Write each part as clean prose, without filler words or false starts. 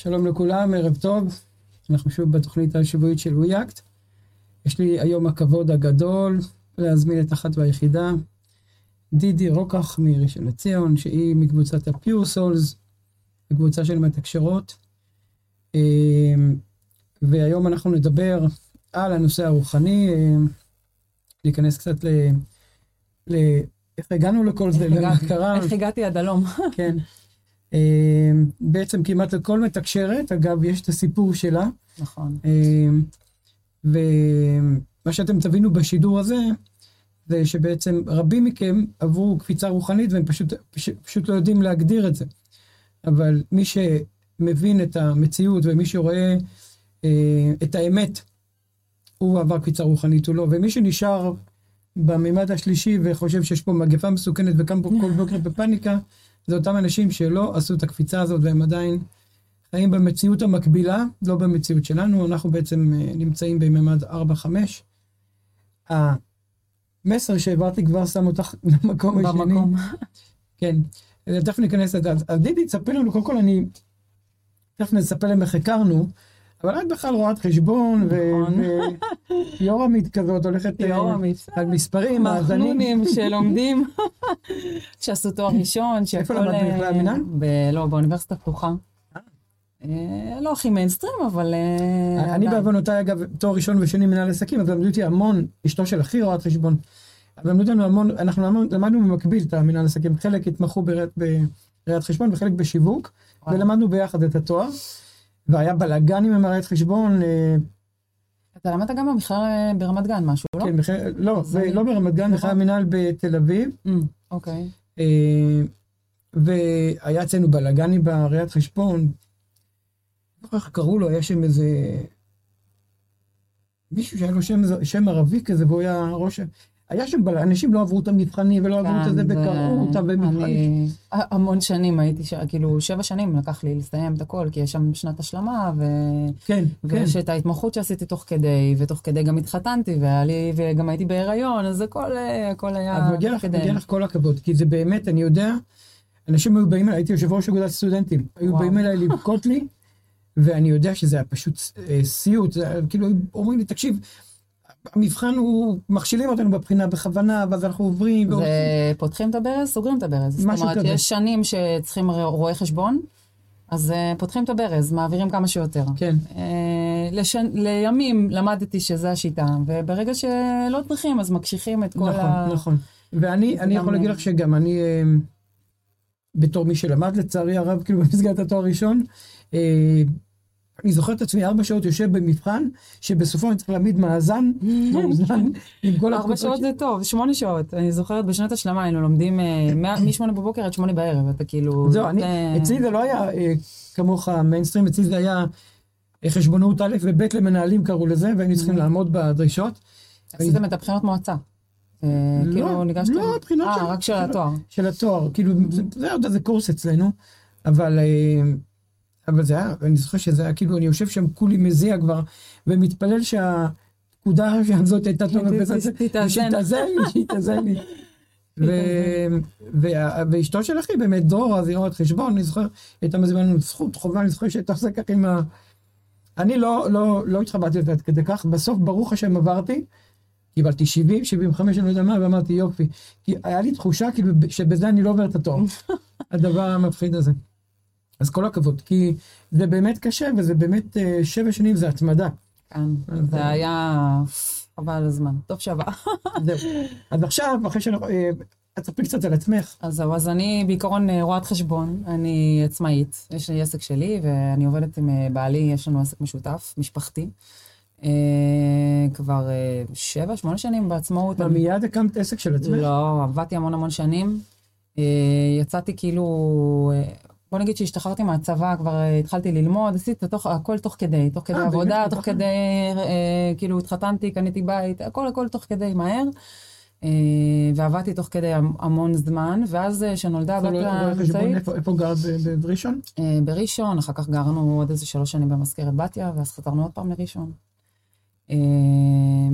שלום לכולם, ערב טוב. אנחנו שוב בתוכנית השבועית של וויאקט. יש לי היום הכבוד הגדול להזמין את אחת והיחידה, דידי רוקח מראשון לציון, שהיא מקבוצת הפיור סולס, הקבוצה של מתקשרות. והיום אנחנו נדבר על הנושא הרוחני, להיכנס קצת איך הגענו לכל זה, למה קרה. איך הגעתי עד הלום. כן. בעצם כמעט לכל מתקשרת, אגב, יש את הסיפור שלה. נכון. ומה שאתם תבינו בשידור הזה, זה שבעצם רבים מכם עברו קפיצה רוחנית, והם פשוט לא יודעים להגדיר את זה. אבל מי שמבין את המציאות, ומי שרואה את האמת, הוא עבר קפיצה רוחנית או לא. ומי שנשאר בממד השלישי, וחושב שיש פה מגפה מסוכנת, וקם פה כל בוקר בפניקה, זה אותם אנשים שלא עשו את הקפיצה הזאת, והם עדיין חיים במציאות המקבילה, לא במציאות שלנו. אנחנו בעצם נמצאים בממד 4-5. המסר שהעברתי כבר שם אותך במקום השני. במקום. כן. תכף ניכנס לדעת. אז דידי, תספר לנו, קודם כל תכף נספר להם איך הכרנו, אבל את בכלל רואת חשבון, ויורמית כזאת הולכת על מספרים, מחנונים שלומדים, שעשו תואר ראשון. איפה למדת בכלל המינהל? לא, באוניברסיטה פתוחה. לא הכי מיינסטרים, אבל... אני בעוונותיי, אגב, תואר ראשון ושני מנהל עסקים, אז למדו אותי המון, אשתו של אחי רואת חשבון. אבל למדו אותנו המון, אנחנו למדנו במקביל את המנהל עסקים, חלק התמחו בראיית חשבון וחלק בשיווק, ולמדנו ביחד את התואר. והיה בלגן עם המראיית חשבון. אתה למדת גם במכללה ברמת גן משהו, לא? כן, לא ברמת גן, מכללה מנהל בתל אביב. אוקיי. והיה אצלנו בלגנים בראיית חשבון. לא איך קראו לו, היה שם איזה... מישהו שהיה לו שם ערבי כזה, והוא היה ראש... היה שם אנשים לא עברו את המבחנים, ולא עברו את זה, וקראו אותם במבחנים. המון שנים הייתי, כאילו 7 שנים לקח לי לסיים את הכל, כי יש שם שנת השלמה, ויש את ההתמחות שעשיתי תוך כדי, ותוך כדי גם התחתנתי, וגם הייתי בהיריון, אז הכל היה... אז מגיע לך כל הכבוד, כי זה באמת, אני יודע, אנשים היו באים אליי, הייתי יושב ראש אגודת סטודנטים, היו באים אליי לבכות לי, ואני יודע שזה היה פשוט סיוט, כאילו אומרים לי, תקשיב, המבחן הוא, מכשילים אותנו בבחינה בכוונה, ואז אנחנו עוברים. ופותחים את הברז, סוגרים את הברז. זאת אומרת, יש שנים שצריכים רואה חשבון, אז פותחים את הברז, מעבירים כמה שיותר. כן. לימים למדתי שזה השיטה, וברגע שלא צריכים, אז מקשיחים את כל נכון. ואני יכול להגיד לך שגם אני, בתור מי שלמד לצערי הרב, כאילו במסגרת התואר הראשון, אני זוכר את עצמי 4 שעות יושב במבחן, שבסופו אני צריך להעמיד מאזן, עם כל 4 שעות זה טוב, 8 שעות. אני זוכרת בשנת השלמה, היינו לומדים מ-8 בבוקר עד 8 בערב, אתה כאילו... זהו, אצלי זה לא היה כמוך מיינסטרים, אצלי זה היה חשבונאות א' וב' למנהלים קראו לזה, והיינו צריכים לעמוד בדרישות. עשיתם את הבחינות מועצה. כאילו ניגשתם... לא, הבחינות רק של התואר. של התואר, כאילו, זה עוד איזה קורס אצלנו, אבל זה היה, אני זוכר שזה היה כאילו, אני יושב שם כולי מזיע כבר, ומתפלל שהפקודה הזאת הייתה טובה, שתעזר לי. ואשתו של אחי באמת דרור, אז היא רואת חשבון, אני זוכר, הייתה מזימה לנו זכות חובה, אני זוכר שהייתה עושה כך עם ה... אני לא התחבטתי לתת כדי כך, בסוף ברוך השם עברתי, קיבלתי 70, 75, אני לא יודע מה, ואמרתי יופי, כי היה לי תחושה כאילו שבזה אני לא עובר את התואר, הדבר המפחיד הזה. אז כל הכבוד, כי זה באמת קשה, וזה באמת 7 שנים, זה התמדה. כן, זה היה חבל הזמן, טוב שווה. זהו. אז עכשיו, אחרי תספרי קצת על עצמך. אז זהו, אז אני בעיקרון רואת חשבון, אני עצמאית, יש לי עסק שלי, ואני עובדת עם בעלי, יש לנו עסק משותף, משפחתי. כבר 7-8 שנים בעצמאות. אבל מיד הקמת עסק של עצמך? לא, עבדתי המון שנים. יצאתי כאילו... בוא נגיד שהשתחררתי מהצבא, כבר התחלתי ללמוד, עשיתי הכל תוך כדי עבודה, תוך כדי, כאילו התחתנתי, קניתי בית, הכל תוך כדי מהר, ועבדתי תוך כדי המון זמן, ואז שנולדה הבת האמצעית. איפה גרת בראשון? בראשון, אחר כך גרנו עוד איזה 3 שנים במזכרת בתיה, ואז חזרנו עוד פעם לראשון.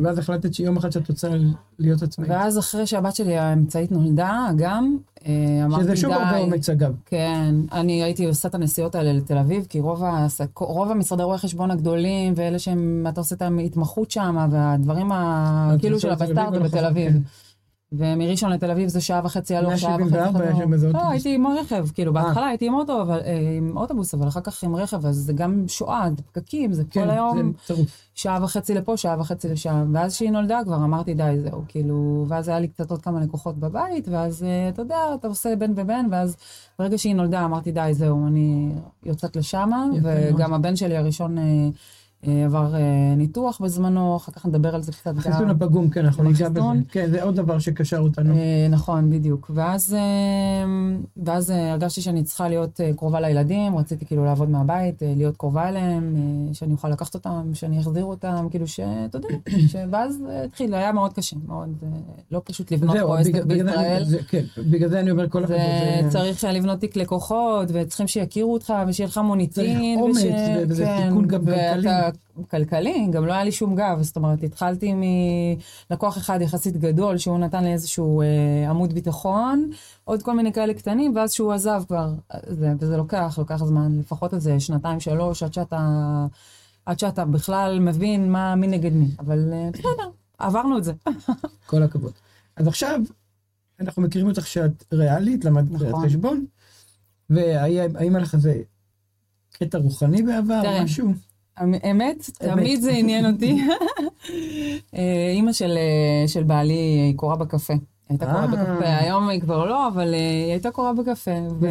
ואז החלטת שיום אחד שאת רוצה להיות עצמאית. ואז אחרי שהבת שלי האמצעית נולדה, גם אמרתי די. שזה שוב הרבה אומץ אגב. כן, אני הייתי עושה את הנסיעות האלה לתל אביב, כי רוב המשרדי רואי חשבון הגדולים, ואלה אתה עושה את ההתמחות שם, והדברים כאילו של הבסטארט בתל אביב. ומראשון לתל אביב זה שעה וחצי הלוך, שעה וחצי חזור. לא, הייתי עם רכב, כאילו בהתחלה הייתי עם אוטובוס, אבל אחר כך עם רכב, אז זה גם שואה, זה פקקים, זה כל היום, שעה וחצי לפה, שעה וחצי לשם. ואז שהיא נולדה כבר אמרתי די, זהו, כאילו, ואז היה לי קצת עוד כמה לקוחות בבית, ואז אתה יודע, אתה עושה בין ובין, ואז ברגע שהיא נולדה אמרתי די, זהו, אני יוצאת לשם, וגם הבן שלי הראשון עבר ניתוח בזמנו, אחר כך נדבר על זה קצת. חיסון הפגום, כן, אנחנו ניגע בזה. כן, זה עוד דבר שקשר אותנו. נכון, בדיוק. ואז הרגשתי שאני צריכה להיות קרובה לילדים, רציתי כאילו לעבוד מהבית, להיות קרובה אליהם, שאני אוכל לקחת אותם, שאני אחזיר אותם, כאילו שאתה יודע, ואז התחיל, היה מאוד קשה, מאוד לא פשוט לבנות פה עסק בישראל. כן, בגלל זה אני אומר כל הכבוד. צריך לבנות תיק לקוחות, וצריכים שיכירו אותך, ושיהיה לך מוניטין. צריך אומץ, וזה תיקון גם כלכלי. כלכלי, גם לא היה לי שום גב, זאת אומרת, התחלתי מלקוח אחד יחסית גדול, שהוא נתן לי איזשהו עמוד ביטחון, עוד כל מיני כאלה קטנים, ואז שהוא עזב כבר, וזה לוקח זמן, לפחות איזה 2-3, עד שאתה בכלל מבין מי נגד מי, אבל בסדר, עברנו את זה. כל הכבוד. אז עכשיו, אנחנו מכירים אותך שאת ריאלית, למדת חשבון, והאם לך זה קטע רוחני בעבר, משהו? האמת, תמיד זה עניין אותי. אמא של בעלי היא קוראה בקפה. הייתה קוראה בקפה, היום היא כבר לא, אבל היא הייתה קוראה בקפה.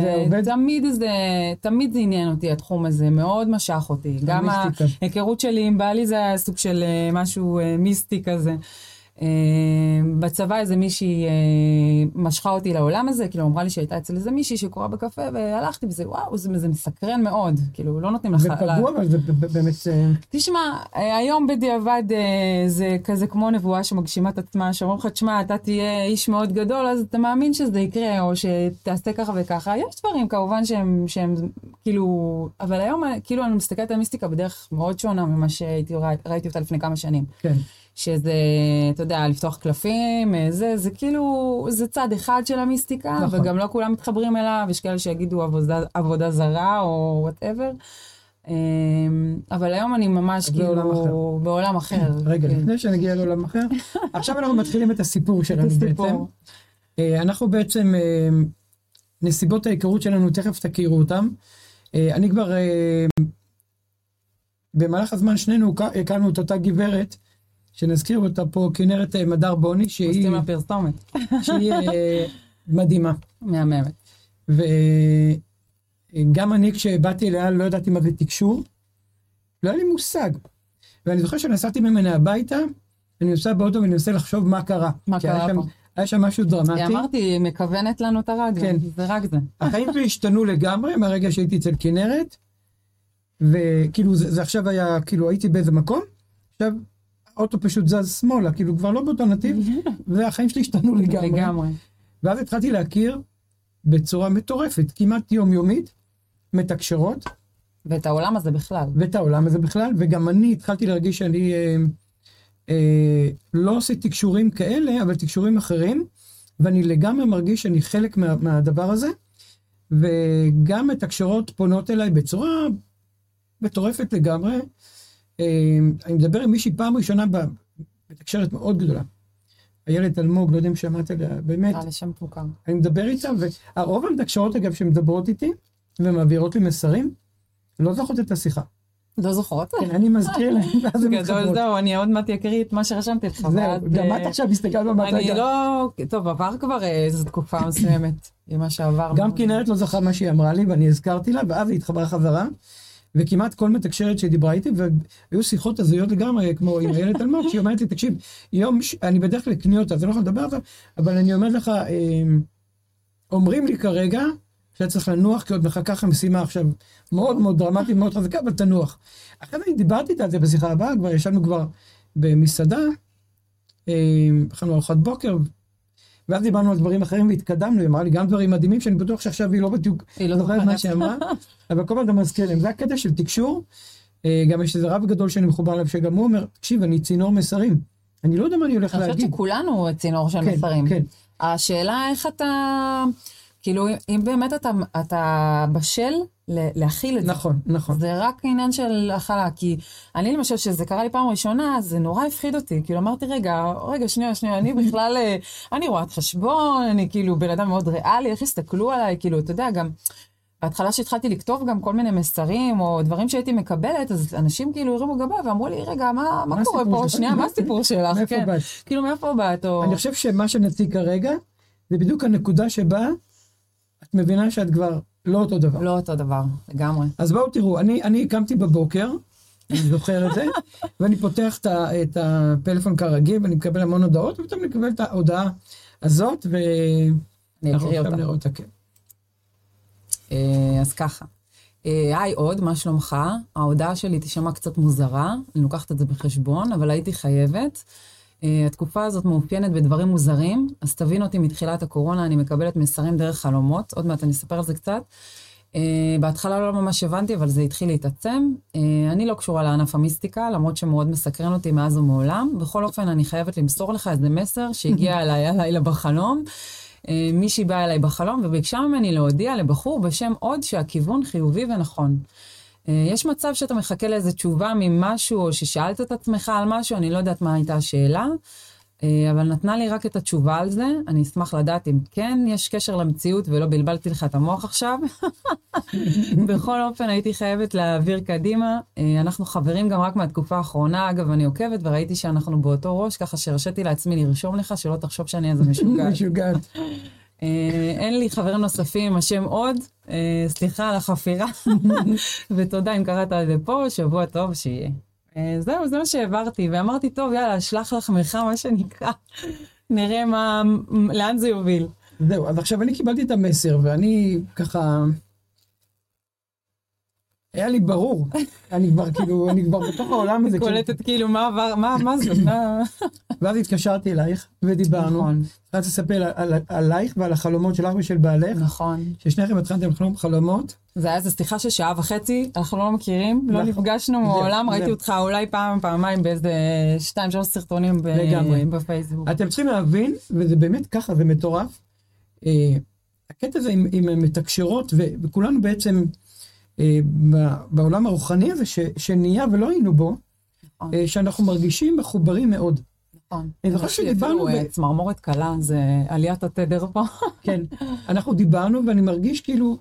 ותמיד זה עניין אותי, התחום הזה, מאוד משך אותי. גם ההיכרות שלי עם בעלי זה היה סוג של משהו מיסטי כזה. בצבא איזה מישהי משכה אותי לעולם הזה, כאילו אמרה לי שהייתה אצל איזה מישהי שקוראה בקפה, והלכתי וזה, וואו, זה מסקרן מאוד, כאילו לא נותנים לך... זה פגוע, אבל זה באמת... תשמע, היום בדיעבד זה כזה כמו נבואה שמגשימה את עצמה, שאומרים לך, תשמע, אתה תהיה איש מאוד גדול, אז אתה מאמין שזה יקרה, או שתעשה ככה וככה. יש דברים כמובן שהם כאילו... אבל היום כאילו אני מסתכלת על מיסטיקה בדרך מאוד שונה ממה שראיתי אותה לפני כמה שנים. כן. שזה, אתה יודע, לפתוח קלפים, זה כאילו, זה צד אחד של המיסטיקה, נכון. וגם לא כולם מתחברים אליו, יש כאלה שיגידו עבודה זרה או whatever, אבל היום אני ממש כאילו בעולם אחר. רגע, לפני שנגיע לעולם אחר, עכשיו אנחנו מתחילים את הסיפור שלנו בעצם. אנחנו בעצם, נסיבות ההיכרות שלנו, תכף תכירו אותם. אני כבר, במהלך הזמן שנינו הכרנו את אותה גברת, שנזכיר אותה פה, כנרת מדר בוני, שהיא מדהימה. מהממת. וגם אני כשבאתי אליה לא ידעתי מה זה תקשור, לא היה לי מושג. ואני זוכר שנסעתי ממנה הביתה, אני נוסע באוטו ואני מנסה לחשוב מה קרה. מה קרה פה? היה שם משהו דרמטי. אמרתי, היא מכוונת לנו את הרדיו, כן. זה רק זה. החיים שלי השתנו לגמרי מהרגע שהייתי אצל כנרת, וכאילו זה עכשיו היה, כאילו הייתי באיזה מקום, עכשיו האוטו פשוט זז שמאלה, כאילו כבר לא באותו נתיב, והחיים שלי השתנו לגמרי. ואז התחלתי להכיר בצורה מטורפת, כמעט יומיומית, מתקשרות. ואת העולם הזה בכלל. וגם אני התחלתי להרגיש שאני לא עושה תקשורים כאלה, אבל תקשורים אחרים, ואני לגמרי מרגיש שאני חלק מהדבר הזה, וגם מתקשרות פונות אליי בצורה מטורפת לגמרי. אני מדבר עם מישהי פעם ראשונה בתקשרת מאוד גדולה. איילת אלמוג, לא יודע אם שמעת עליה, באמת. לשם מוכר. אני מדבר איתה, והרוב המתקשרות אגב שמדברות איתי, ומעבירות לי מסרים, לא זוכרות את השיחה. לא זוכרות? כן, אני מזכיר להם, ואז הם מתחברות. גדול, זהו, אני עוד מעט אקריא את מה שרשמתי לך. זהו, גם את עכשיו מסתכלת במטה. אני לא, טוב, עבר כבר איזו תקופה מסוימת, עם מה שעבר. גם כנרת לא זכרה מה שהיא אמרה לי, ואני הזכרתי לה, ואז היא התחברה חזרה. וכמעט כל מתקשרת שדיברה איתי, והיו שיחות הזויות לגמרי, כמו עם איילת אלמוג, שהיא אומרת לי, תקשיב, אני בדרך כלל קני אותה, זה לא יכול לדבר על זה, אבל אני אומרת לך, אומרים לי כרגע, שאתה צריך לנוח, כי עוד מחכה לך משימה עכשיו, מאוד מאוד דרמטית, מאוד חזקה, אבל תנוח. אחרי אני דיברתי איתה על זה בשיחה הבאה, כבר ישבנו כבר במסעדה, אכלנו ארוחת בוקר, ואז דיברנו על דברים אחרים והתקדמנו, היא אמרה לי גם דברים מדהימים, שאני בטוח שעכשיו היא לא בדיוק זוכרת מה שאמרה, אבל כל פעם אתה מזכיר להם, זה הקטע של תקשור, גם יש איזה רב גדול שאני מחובר אליו, שגם הוא אומר, תקשיב, אני צינור מסרים, אני לא יודע מה אני הולך אני להגיד. חושבת שכולנו צינור של מסרים. כן. השאלה איך אתה, כאילו, אם באמת אתה בשל להכיל את זה. נכון. זה רק עניין של הכלה, כי אני למשל, שזה קרה לי פעם ראשונה, זה נורא הפחיד אותי. כאילו, אמרתי, רגע, שנייה, אני בכלל, אני רואת חשבון, אני כאילו בן אדם מאוד ריאלי, איך הסתכלו עליי, כאילו, אתה יודע, גם בהתחלה שהתחלתי לכתוב גם כל מיני מסרים, או דברים שהייתי מקבלת, אז אנשים כאילו הרימו גבה ואמרו לי, רגע, מה קורה פה? שנייה, מה הסיפור שלך? מאיפה באת? כאילו, מאיפה באת? אני חושב שמה שנציג כרגע, זה בדיוק הנקודה שבה את מבינה שאת כבר לא אותו דבר. לא אותו דבר, לגמרי. אז בואו תראו, אני קמתי בבוקר, אני זוכר את זה, ואני פותח את הפלאפון כרגיל, ואני מקבל המון הודעות, ופתאום אני מקבל את ההודעה הזאת, אני אקריא אותה. נראה אותה, כן. אז ככה. היי עוד, מה שלומך? ההודעה שלי תשמע קצת מוזרה, אני לוקחת את זה בחשבון, אבל הייתי חייבת. התקופה הזאת מאופיינת בדברים מוזרים, אז תבין אותי מתחילת הקורונה, אני מקבלת מסרים דרך חלומות, עוד מעט אני אספר על זה קצת. בהתחלה לא ממש הבנתי, אבל זה התחיל להתעצם. אני לא קשורה לענף המיסטיקה, למרות שמאוד מסקרן אותי מאז ומעולם. בכל אופן, אני חייבת למסור לך איזה מסר שהגיע אליי הלילה בחלום. מישהי באה אליי בחלום וביקשה ממני להודיע לבחור בשם עוד שהכיוון חיובי ונכון. יש מצב שאתה מחכה לאיזו תשובה ממשהו, או ששאלת את עצמך על משהו, אני לא יודעת מה הייתה השאלה, אבל נתנה לי רק את התשובה על זה. אני אשמח לדעת אם כן יש קשר למציאות ולא בלבלתי לך את המוח עכשיו. בכל אופן הייתי חייבת להעביר קדימה. אנחנו חברים גם רק מהתקופה האחרונה, אגב אני עוקבת וראיתי שאנחנו באותו ראש, ככה שרשיתי לעצמי לרשום לך שלא תחשוב שאני איזה משוגעת. אין לי חברים נוספים עם השם עוד, סליחה על החפירה, ותודה אם קראת על זה פה, שבוע טוב שיהיה. זהו, זה מה שהעברתי, ואמרתי, טוב, יאללה, שלח לחמך, מה שנקרא, נראה לאן זה יוביל. זהו, אז עכשיו אני קיבלתי את המסר, ואני ככה, היה לי ברור, אני כבר בתוך העולם הזה. קולטת כאילו, מה זה? ואז התקשרתי אלייך, ודיברנו. נכון. התחלתי לספר עלייך ועל החלומות שלך ושל בעלך. נכון. ששניכם התחלתם לחלום חלומות. זה היה איזו סליחה של שעה וחצי, אנחנו לא מכירים, לא נפגשנו מעולם, ראיתי אותך אולי פעמיים באיזה 2-3 סרטונים בפייסבוק. אתם צריכים להבין, וזה באמת ככה, זה מטורף, הקטע הזה עם מתקשרות, וכולנו בעצם בעולם הרוחני הזה שנהיה ולא היינו בו, שאנחנו מרגישים מחוברים מאוד. נכון. אני זוכר שדיברנו... צמרמורת קלה, זה עליית התדר פה. כן, אנחנו דיברנו ואני מרגיש כאילו,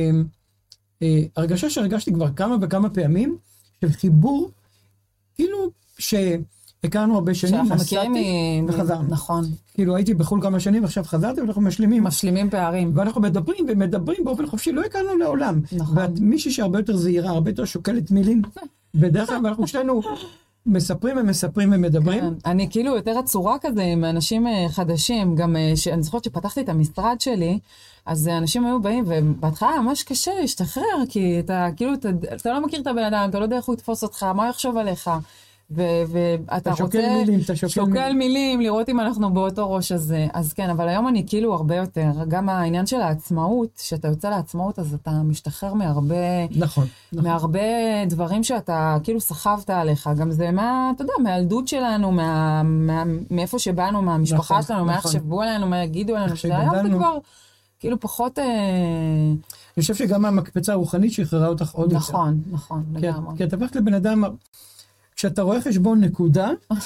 הרגשה שהרגשתי כבר כמה וכמה פעמים, של חיבור, כאילו שהכרנו הרבה שנים, נסעתי וחזרנו. נכון. כאילו הייתי בחול כמה שנים, ועכשיו חזרתי ואנחנו משלימים פערים. ואנחנו מדברים באופן חופשי, לא הכרנו לעולם. נכון. ואת מישהי שהרבה יותר זהירה, הרבה יותר שוקלת מילים, בדרך כלל אנחנו שנינו מספרים ומדברים. אני כאילו יותר עצורה כזה עם אנשים חדשים, גם אני זוכרת שפתחתי את המשרד שלי, אז אנשים היו באים, ובהתחלה ממש קשה להשתחרר, כי אתה כאילו, אתה לא מכיר את הבן אדם, אתה לא יודע איך הוא יתפוס אותך, מה הוא יחשוב עליך, ואתה רוצה שוקל מילים, לראות אם אנחנו באותו ראש הזה. אז כן, אבל היום אני כאילו הרבה יותר, גם העניין של העצמאות, שאתה יוצא לעצמאות, אז אתה משתחרר מהרבה, מהרבה דברים שאתה כאילו סחבת עליך. גם זה מה, אתה יודע, מהילדות שלנו, מאיפה שבאנו, מהמשפחה שלנו, מה יחשבו עלינו, מה יגידו עלינו, היום זה כבר כאילו פחות... אני חושב שגם המקפצה הרוחנית שחררה אותך עוד יותר. נכון, לגמרי. כי אתה הפכת לבן אדם... כשאתה רואה חשבון נקודה,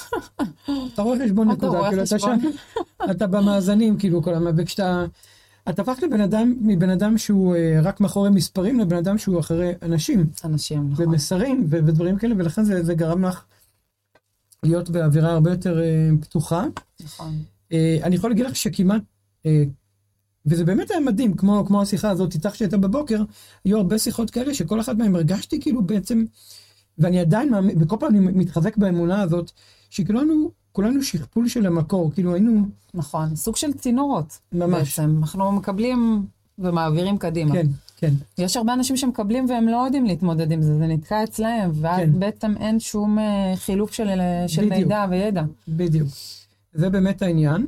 אתה במאזנים, כאילו, וכשאתה הפך מבן אדם שהוא רק מאחורי מספרים, לבן אדם שהוא אחרי אנשים, נכון. ומסרים ודברים כאלה, ולכן זה גרם לך להיות באווירה הרבה יותר פתוחה. נכון. אני יכול להגיד לך שכמעט, וזה באמת היה מדהים, כמו השיחה הזאת, איתך שהייתה בבוקר, היו הרבה שיחות כאלה, שכל אחת מהם הרגשתי כאילו בעצם, ואני עדיין, וכל פעם אני מתחזק באמונה הזאת, שכולנו שכפול של המקור, כאילו היינו... נכון, סוג של צינורות. ממש. בעצם, אנחנו מקבלים ומעבירים קדימה. כן. יש הרבה אנשים שמקבלים והם לא יודעים להתמודד עם זה, זה נתקע אצלהם, ואז בעצם אין שום חילוף של מידע וידע. בדיוק. זה באמת העניין.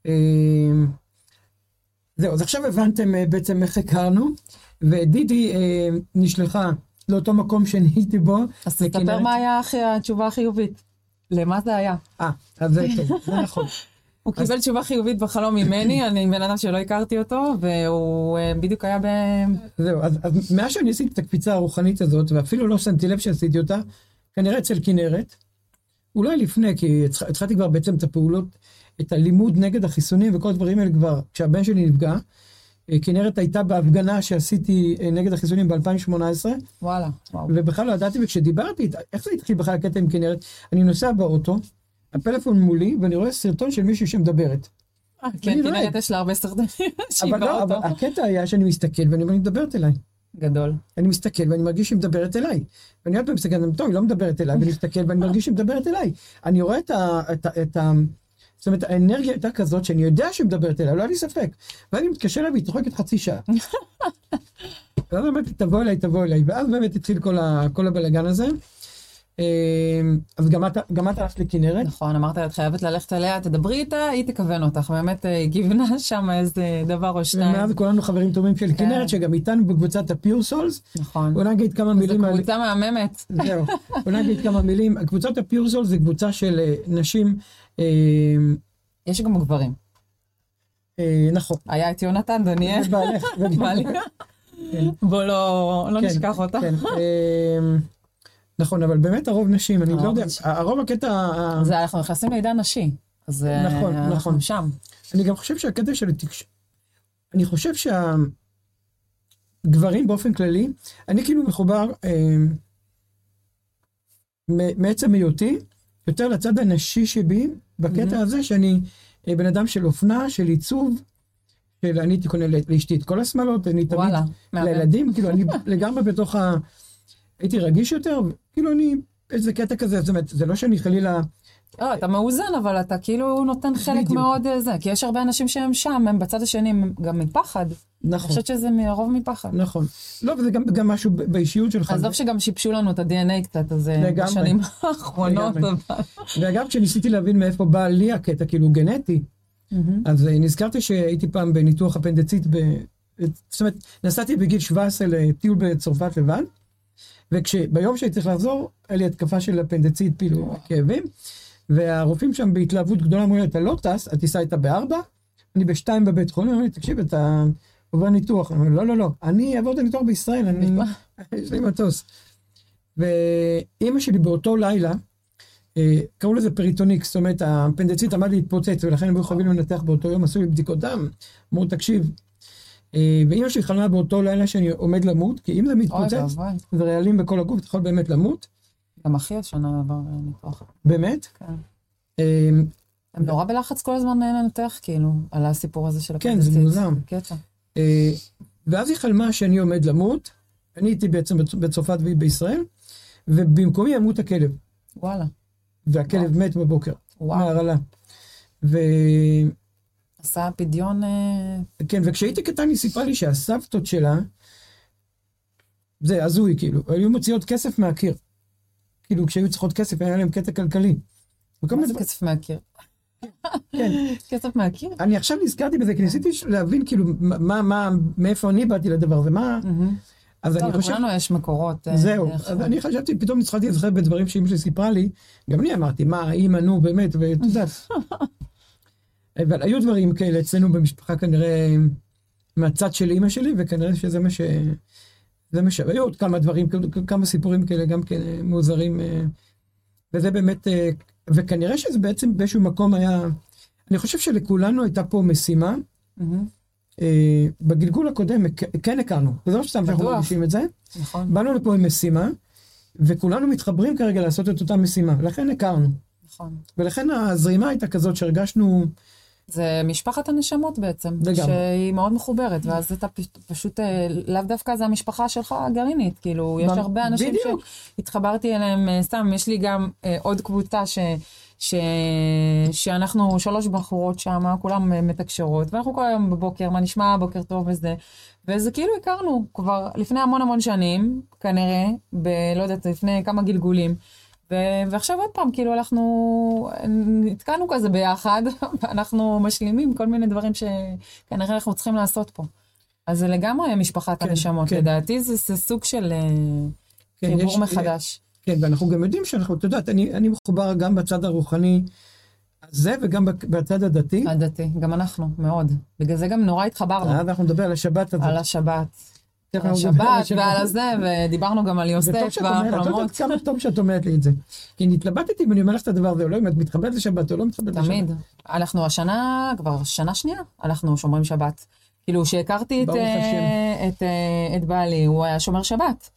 זהו, אז עכשיו הבנתם בעצם איך הכרנו, ודידי נשלחה לאותו מקום שנהייתי בו. אז תספר מה היה התשובה החיובית. למה זה היה? אז זה טוב, זה נכון. הוא קיבל תשובה חיובית בחלום ממני, אני בן אדם שלא הכרתי אותו, והוא בדיוק היה זהו, אז מאז שאני עשיתי את הקפיצה הרוחנית הזאת, ואפילו לא שמתי לב שעשיתי אותה, כנראה אצל כנרת, אולי לפני, כי התחלתי כבר בעצם את הפעולות, את הלימוד נגד החיסונים וכל הדברים האלה כבר, כשהבן שלי נפגע, כנרת הייתה בהפגנה שעשיתי נגד החיסונים ב-2018. וואלה, וואו. ובכלל לא ידעתי, וכשדיברתי, איך זה התחיל בכלל הקטע עם כנרת? אני נוסע באוטו, הפלאפון מולי, ואני רואה סרטון של מישהו שמדברת. כן, כנרת יש לה הרבה סרטונים שהיא באוטו. אבל הקטע היה שאני מסתכל, ואני אומר, היא מדברת אליי. גדול. אני מסתכל, ואני מרגיש שהיא מדברת אליי. ואני עוד פעם מסתכל, טוב, היא לא מדברת אליי, ואני מסתכל, ואני מרגיש שהיא מדברת אליי. אני רואה זאת אומרת, האנרגיה הייתה כזאת שאני יודע שהיא מדברת אליי, לא היה לי ספק. ואני מתקשר לה והיא תחוקת חצי שעה. ואז באמת, תבוא אליי. ואז באמת התחיל כל הבלגן הזה. אז גם את הלכת לכנרת. נכון, אמרת, את חייבת ללכת אליה, תדברי איתה, היא תכוון אותך. באמת גיוונה שם איזה דבר או שניים. ומאז כולנו חברים טובים של כנרת, שגם איתנו בקבוצת הפיור סולס. נכון. בוא נגיד כמה מילים. זו קבוצה מהממת. זהו, בוא נגיד כמה מילים. קבוצת הפיור סולס זה קבוצה של נשים. יש גם גברים. נכון. היה את יונתן, דניאל. בוא לא נשכח אותה. נכון, אבל באמת הרוב נשים, אני לא יודע, הרוב הקטע... זה אנחנו נכנסים לעידן נשי, אז אנחנו שם. אני גם חושב שהקטע של התקשורת, אני חושב שהגברים באופן כללי, אני כאילו מחובר מעצם היותי, יותר לצד הנשי שבי, בקטע הזה שאני בן אדם של אופנה, של עיצוב, אני הייתי קונה לאשתי את כל השמלות, אני תמיד לילדים, כאילו אני לגמרי בתוך הייתי רגיש יותר, כאילו אני, איזה קטע כזה, זאת אומרת, זה לא שאני חלילה... אתה מאוזן, אבל אתה כאילו נותן חלק מאוד זה, כי יש הרבה אנשים שהם שם, הם בצד השני, גם מפחד. נכון. אני חושבת שזה רוב מפחד. נכון. לא, וזה גם משהו באישיות שלך. עזוב שגם שיפשו לנו את ה-DNA קצת, אז בשנים האחרונות. ואגב, כשניסיתי להבין מאיפה בא לי הקטע, כאילו גנטי, אז נזכרתי שהייתי פעם בניתוח אפנדצית, זאת אומרת, נסעתי בגיל 17 לטיול בצרפת לבד, וביום שהייתי צריך לחזור, היה לי התקפה של אפנדצית, פילו כאבים, והרופאים שם בהתלהבות גדולה אמרו לי, אתה לא טס, הטיסה הייתה ב4, אני ב2 בבית חולים, אמרו לי, תקשיב, אתה עובר ניתוח. אני אומר, לא, אני אעבור את הניתוח בישראל, יש לי מטוס. ואמא שלי באותו לילה, קראו לזה פריטוניקס, זאת אומרת, האפנדצית עמד להתפוצץ, ולכן הם היו חייבים לנתח באותו יום, עשו לי בדיקות דם, אמרו, תקשיב, ואמא שלי חלמה באותו לילה שאני עומד למות, כי אם זה מתפוצץ, זה רעלים בכל הגוף, אתה יכול באמת למות. גם אחי השנה עבר ניתוח. באמת? כן. הם נורא בלחץ כל הזמן לנתח, כאילו, על הסיפור הזה של הפנדצית. כן, זה מוזר. קטע. ואז היא חלמה שאני עומד למות, אני הייתי בעצם בצרפת והיא בישראל, ובמקומי ימות הכלב. וואלה. והכלב מת בבוקר. מהרעלה. עשה פדיון... כן, וכשהייתי קטן היא סיפרה לי שהסבתות שלה, זה הזוי כאילו, היו מוציאות כסף מהקיר. כאילו כשהיו צריכות כסף, היה להם קטע כלכלי. מה זה כסף מהקיר? כן. כסף מהקיר? אני עכשיו נזכרתי בזה, כי ניסיתי להבין כאילו, מאיפה אני באתי לדבר, ומה... אז אני חושב... לכולנו יש מקורות. זהו, אז אני חשבתי, פתאום נצחתי לזכר בדברים שאמא שלי סיפרה לי, גם אני אמרתי, מה, אמא, נו, באמת, ואתה יודעת. אבל היו דברים כאלה אצלנו במשפחה כנראה מהצד של אמא שלי, וכנראה שזה מה היו עוד כמה דברים, כמה סיפורים כאלה גם כן מוזרים, וזה באמת, וכנראה שזה בעצם באיזשהו מקום היה, אני חושב שלכולנו הייתה פה משימה, בגלגול הקודם כן הכרנו, וזה לא שסתם שאנחנו מרגישים את זה, באנו לפה עם משימה, וכולנו מתחברים כרגע לעשות את אותה משימה, לכן הכרנו. נכון. ולכן הזרימה הייתה כזאת שהרגשנו... זה משפחת הנשמות בעצם, שהיא מאוד מחוברת, ואז אתה פשוט, לאו דווקא זה המשפחה שלך הגרעינית, כאילו, יש הרבה אנשים שהתחברתי אליהם, סתם, יש לי גם עוד קבוצה שאנחנו 3 בחורות שם, כולם מתקשרות, ואנחנו כל היום בבוקר, מה נשמע, בוקר טוב וזה כאילו הכרנו כבר לפני המון שנים, כנראה, לא יודעת, לפני כמה גלגולים, ועכשיו עוד פעם, כאילו אנחנו נתקענו כזה ביחד, ואנחנו משלימים כל מיני דברים שכנראה אנחנו צריכים לעשות פה. אז זה לגמרי משפחת הנשמות, לדעתי זה סוג של חיבור מחדש. כן, ואנחנו גם יודעים שאנחנו, אתה יודעת, אני מחובר גם בצד הרוחני הזה, וגם בצד הדתי. הדתי, גם אנחנו, מאוד. בגלל זה גם נורא התחברנו. אנחנו נדבר על השבת הזאת. על השבת. על השבת ועל הזה, ודיברנו גם על יוסף והחלומות. כמה טוב שאת אומרת לי את זה. כי נתלבטתי ואני אומר לך את הדבר הזה, או לא, אם את מתחברת לשבת או לא מתחברת לשבת. תמיד. אנחנו השנה, כבר שנה שנייה, אנחנו שומרים שבת. כאילו, שהכרתי את בעלי, הוא היה שומר שבת.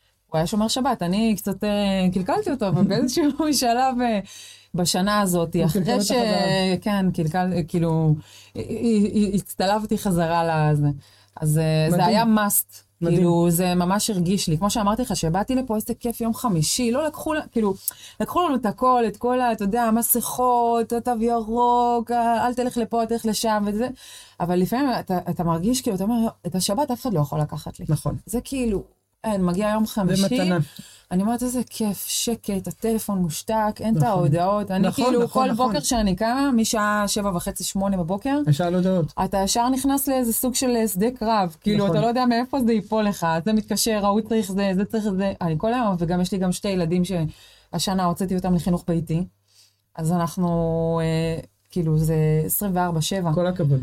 אני קצת קלקלתי אותו, אבל באיזשהו שלב בשנה הזאת, אחרי כן, כאילו, הצטלבתי חזרה לזה. אז זה היה must, כאילו, זה ממש הרגיש לי. כמו שאמרתי לך, שבאתי לפה איזה כיף יום חמישי, לא לקחו, כאילו, לקחו לנו את הכל, את כל, אתה יודע, מסכות, תו ירוק, אל תלך לפה, תלך לשם וזה. אבל לפעמים אתה מרגיש, כאילו, אתה אומר, את השבת אף אחד לא יכול לקחת לי. נכון. זה כאילו, מגיע יום חמישי, אני אומרת, איזה כיף, שקט, הטלפון מושתק, אין את ההודעות. אני כאילו, כל בוקר שאני קמה, משעה 7:30-8 בבוקר, אתה ישר נכנס לאיזה סוג של שדה קרב. כאילו, אתה לא יודע מאיפה זה ייפול לך, זה מתקשר, הוא צריך זה, זה צריך זה. אני כל היום, וגם יש לי גם 2 ילדים שהשנה הוצאתי אותם לחינוך ביתי. אז אנחנו, כאילו, זה 24/7. כל הכבוד.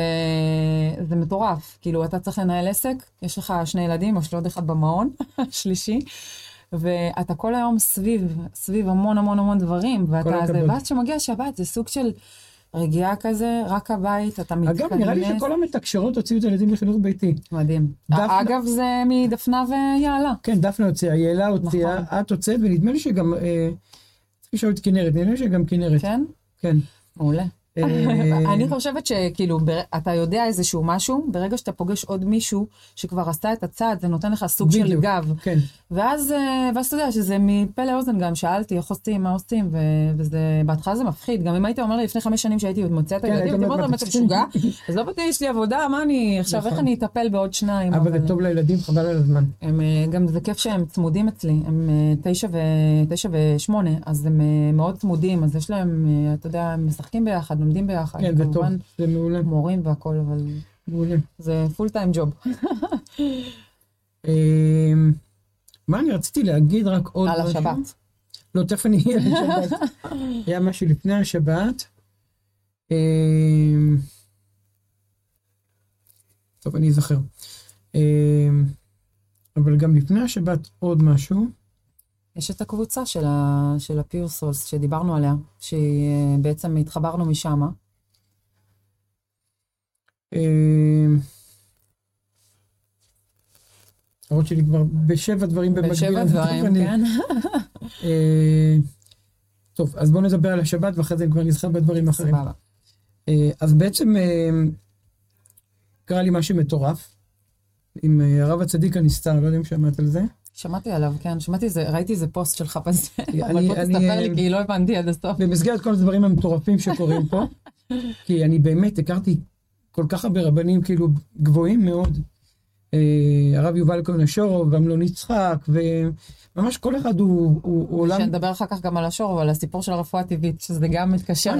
זה מטורף. כאילו, אתה צריך לנהל עסק, יש לך 2 ילדים, יש לו עוד אחד במעון, שלישי. ואתה כל היום סביב המון דברים, ואז שמגיע שבת, זה סוג של רגיעה כזה, רק הבית, אתה מתכנס. אגב, נראה לי שכל המתקשרות הוציאו את הילדים לחינוך ביתי. מדהים. אגב, זה מדפנה ויעלה. כן, דפנה הוציאה, יעלה הוציאה, את הוצאת, ונדמה לי שגם, צריך לשאול את כנרת, נדמה לי שגם כנרת. כן? כן. מעולה. אני חושבת שכאילו, אתה יודע איזשהו משהו, ברגע שאתה פוגש עוד מישהו שכבר עשה את הצעד, זה נותן לך סוג של גב. ואז אתה יודע שזה מפה לאוזן גם, שאלתי איך עושים, מה עושים, וזה, בהתחלה זה מפחיד. גם אם היית אומר לי לפני 5 שנים שהייתי עוד מוצאת את הילדים, הייתי אומרת, אתה משוגע, אז לא בטח יש לי עבודה, מה אני, עכשיו איך אני אטפל בעוד 2? אבל זה טוב לילדים, חבל על הזמן. גם זה כיף שהם צמודים אצלי, הם 9 ו8, אז הם מאוד צמודים, אז יש להם, אתה יודע, הם משחקים ביחד, לומדים ביחד. כן, זה טוב, זה מעולה. מורים והכל, אבל מעולה. זה פול טיים ג'וב. מה אני רציתי להגיד רק עוד משהו? על השבת. לא, תכף אני אהיה לשבת. היה משהו לפני השבת. טוב, אני אזכר. אבל גם לפני השבת עוד משהו. יש את הקבוצה של הפיור סולס שדיברנו עליה, שבעצם התחברנו משם. הראש שלי כבר ב7 דברים במקביל. ב7 דברים, כן. טוב, אז בואו נדבר על השבת, ואחרי זה אני כבר נזכר בדברים אחרים. סבבה. אז בעצם קרה לי משהו מטורף, עם הרב הצדיק הנסתר, לא יודע אם שמעת על זה. שמעתי עליו, כן, ראיתי איזה פוסט שלך בזה, אבל בוא תספר לי, כי לא הבנתי עד הסוף. במסגרת כל הדברים המטורפים שקורים פה, כי אני באמת הכרתי כל כך הרבה רבנים כאילו גבוהים מאוד, הרב יובל כהן השור, ואמנון יצחק, וממש כל אחד הוא עולם... שנדבר אחר כך גם על השור, אבל הסיפור של הרפואה הטבעית, שזה גם מתקשר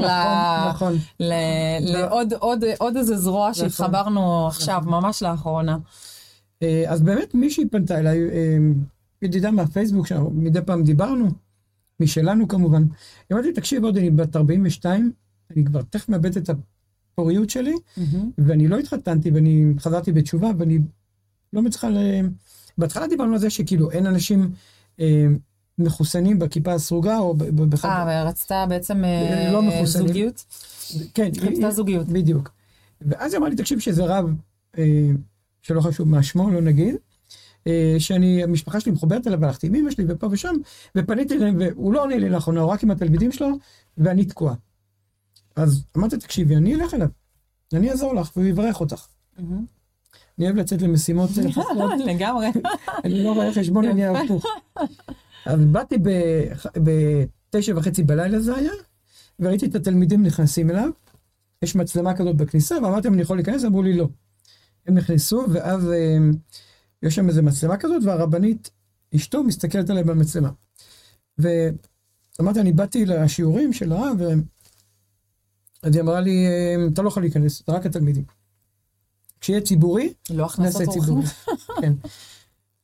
לעוד איזה זרוע שהתחברנו עכשיו, ממש לאחרונה. אז באמת מישהי פנתה אליי, ידידה מהפייסבוק, שמדי פעם דיברנו, משלנו כמובן. אמרתי, תקשיב עוד, אני בת 42, אני כבר תכף מאבד את הפוריות שלי, ואני לא התחתנתי, ואני חזרתי בתשובה, ואני לא מצליחה בהתחלה דיברנו על זה שכאילו אין אנשים מחוסנים בכיפה הסרוגה, או ורצתה בעצם לא מחוסנים. זוגיות? כן. רצתה זוגיות. בדיוק. ואז היא אמרה לי, תקשיב שזה רב, שלא חשוב מה שמו, לא נגיד, המשפחה שלי מחוברת אליו, והלכתי עם אמא שלי ופה ושם, ופניתי אליהם, והוא לא עונה לי לאחרונה, הוא רק עם התלמידים שלו, ואני תקוע. אז אמרתי, תקשיבי, אני אלך אליו, אני אעזור לך, והוא יברך אותך. אני אוהב לצאת למשימות חסרות. לגמרי. אני לא רואה חשבון, אני הפוך. אז באתי ב9:30 בלילה זה היה, וראיתי את התלמידים נכנסים אליו, יש מצלמה כזאת בכניסה, ואמרתי, אני יכול להיכנס? אמרו לי לא. הם נכנסו, ואז יש שם איזו מצלמה כזאת, והרבנית, אשתו, מסתכלת עליהם במצלמה. ואמרתי, אני באתי לשיעורים של הרב, אז היא אמרה לי, אתה לא יכול להיכנס, אתה רק התלמידים. כשיהיה ציבורי, לא הכנסות אורחים. כן.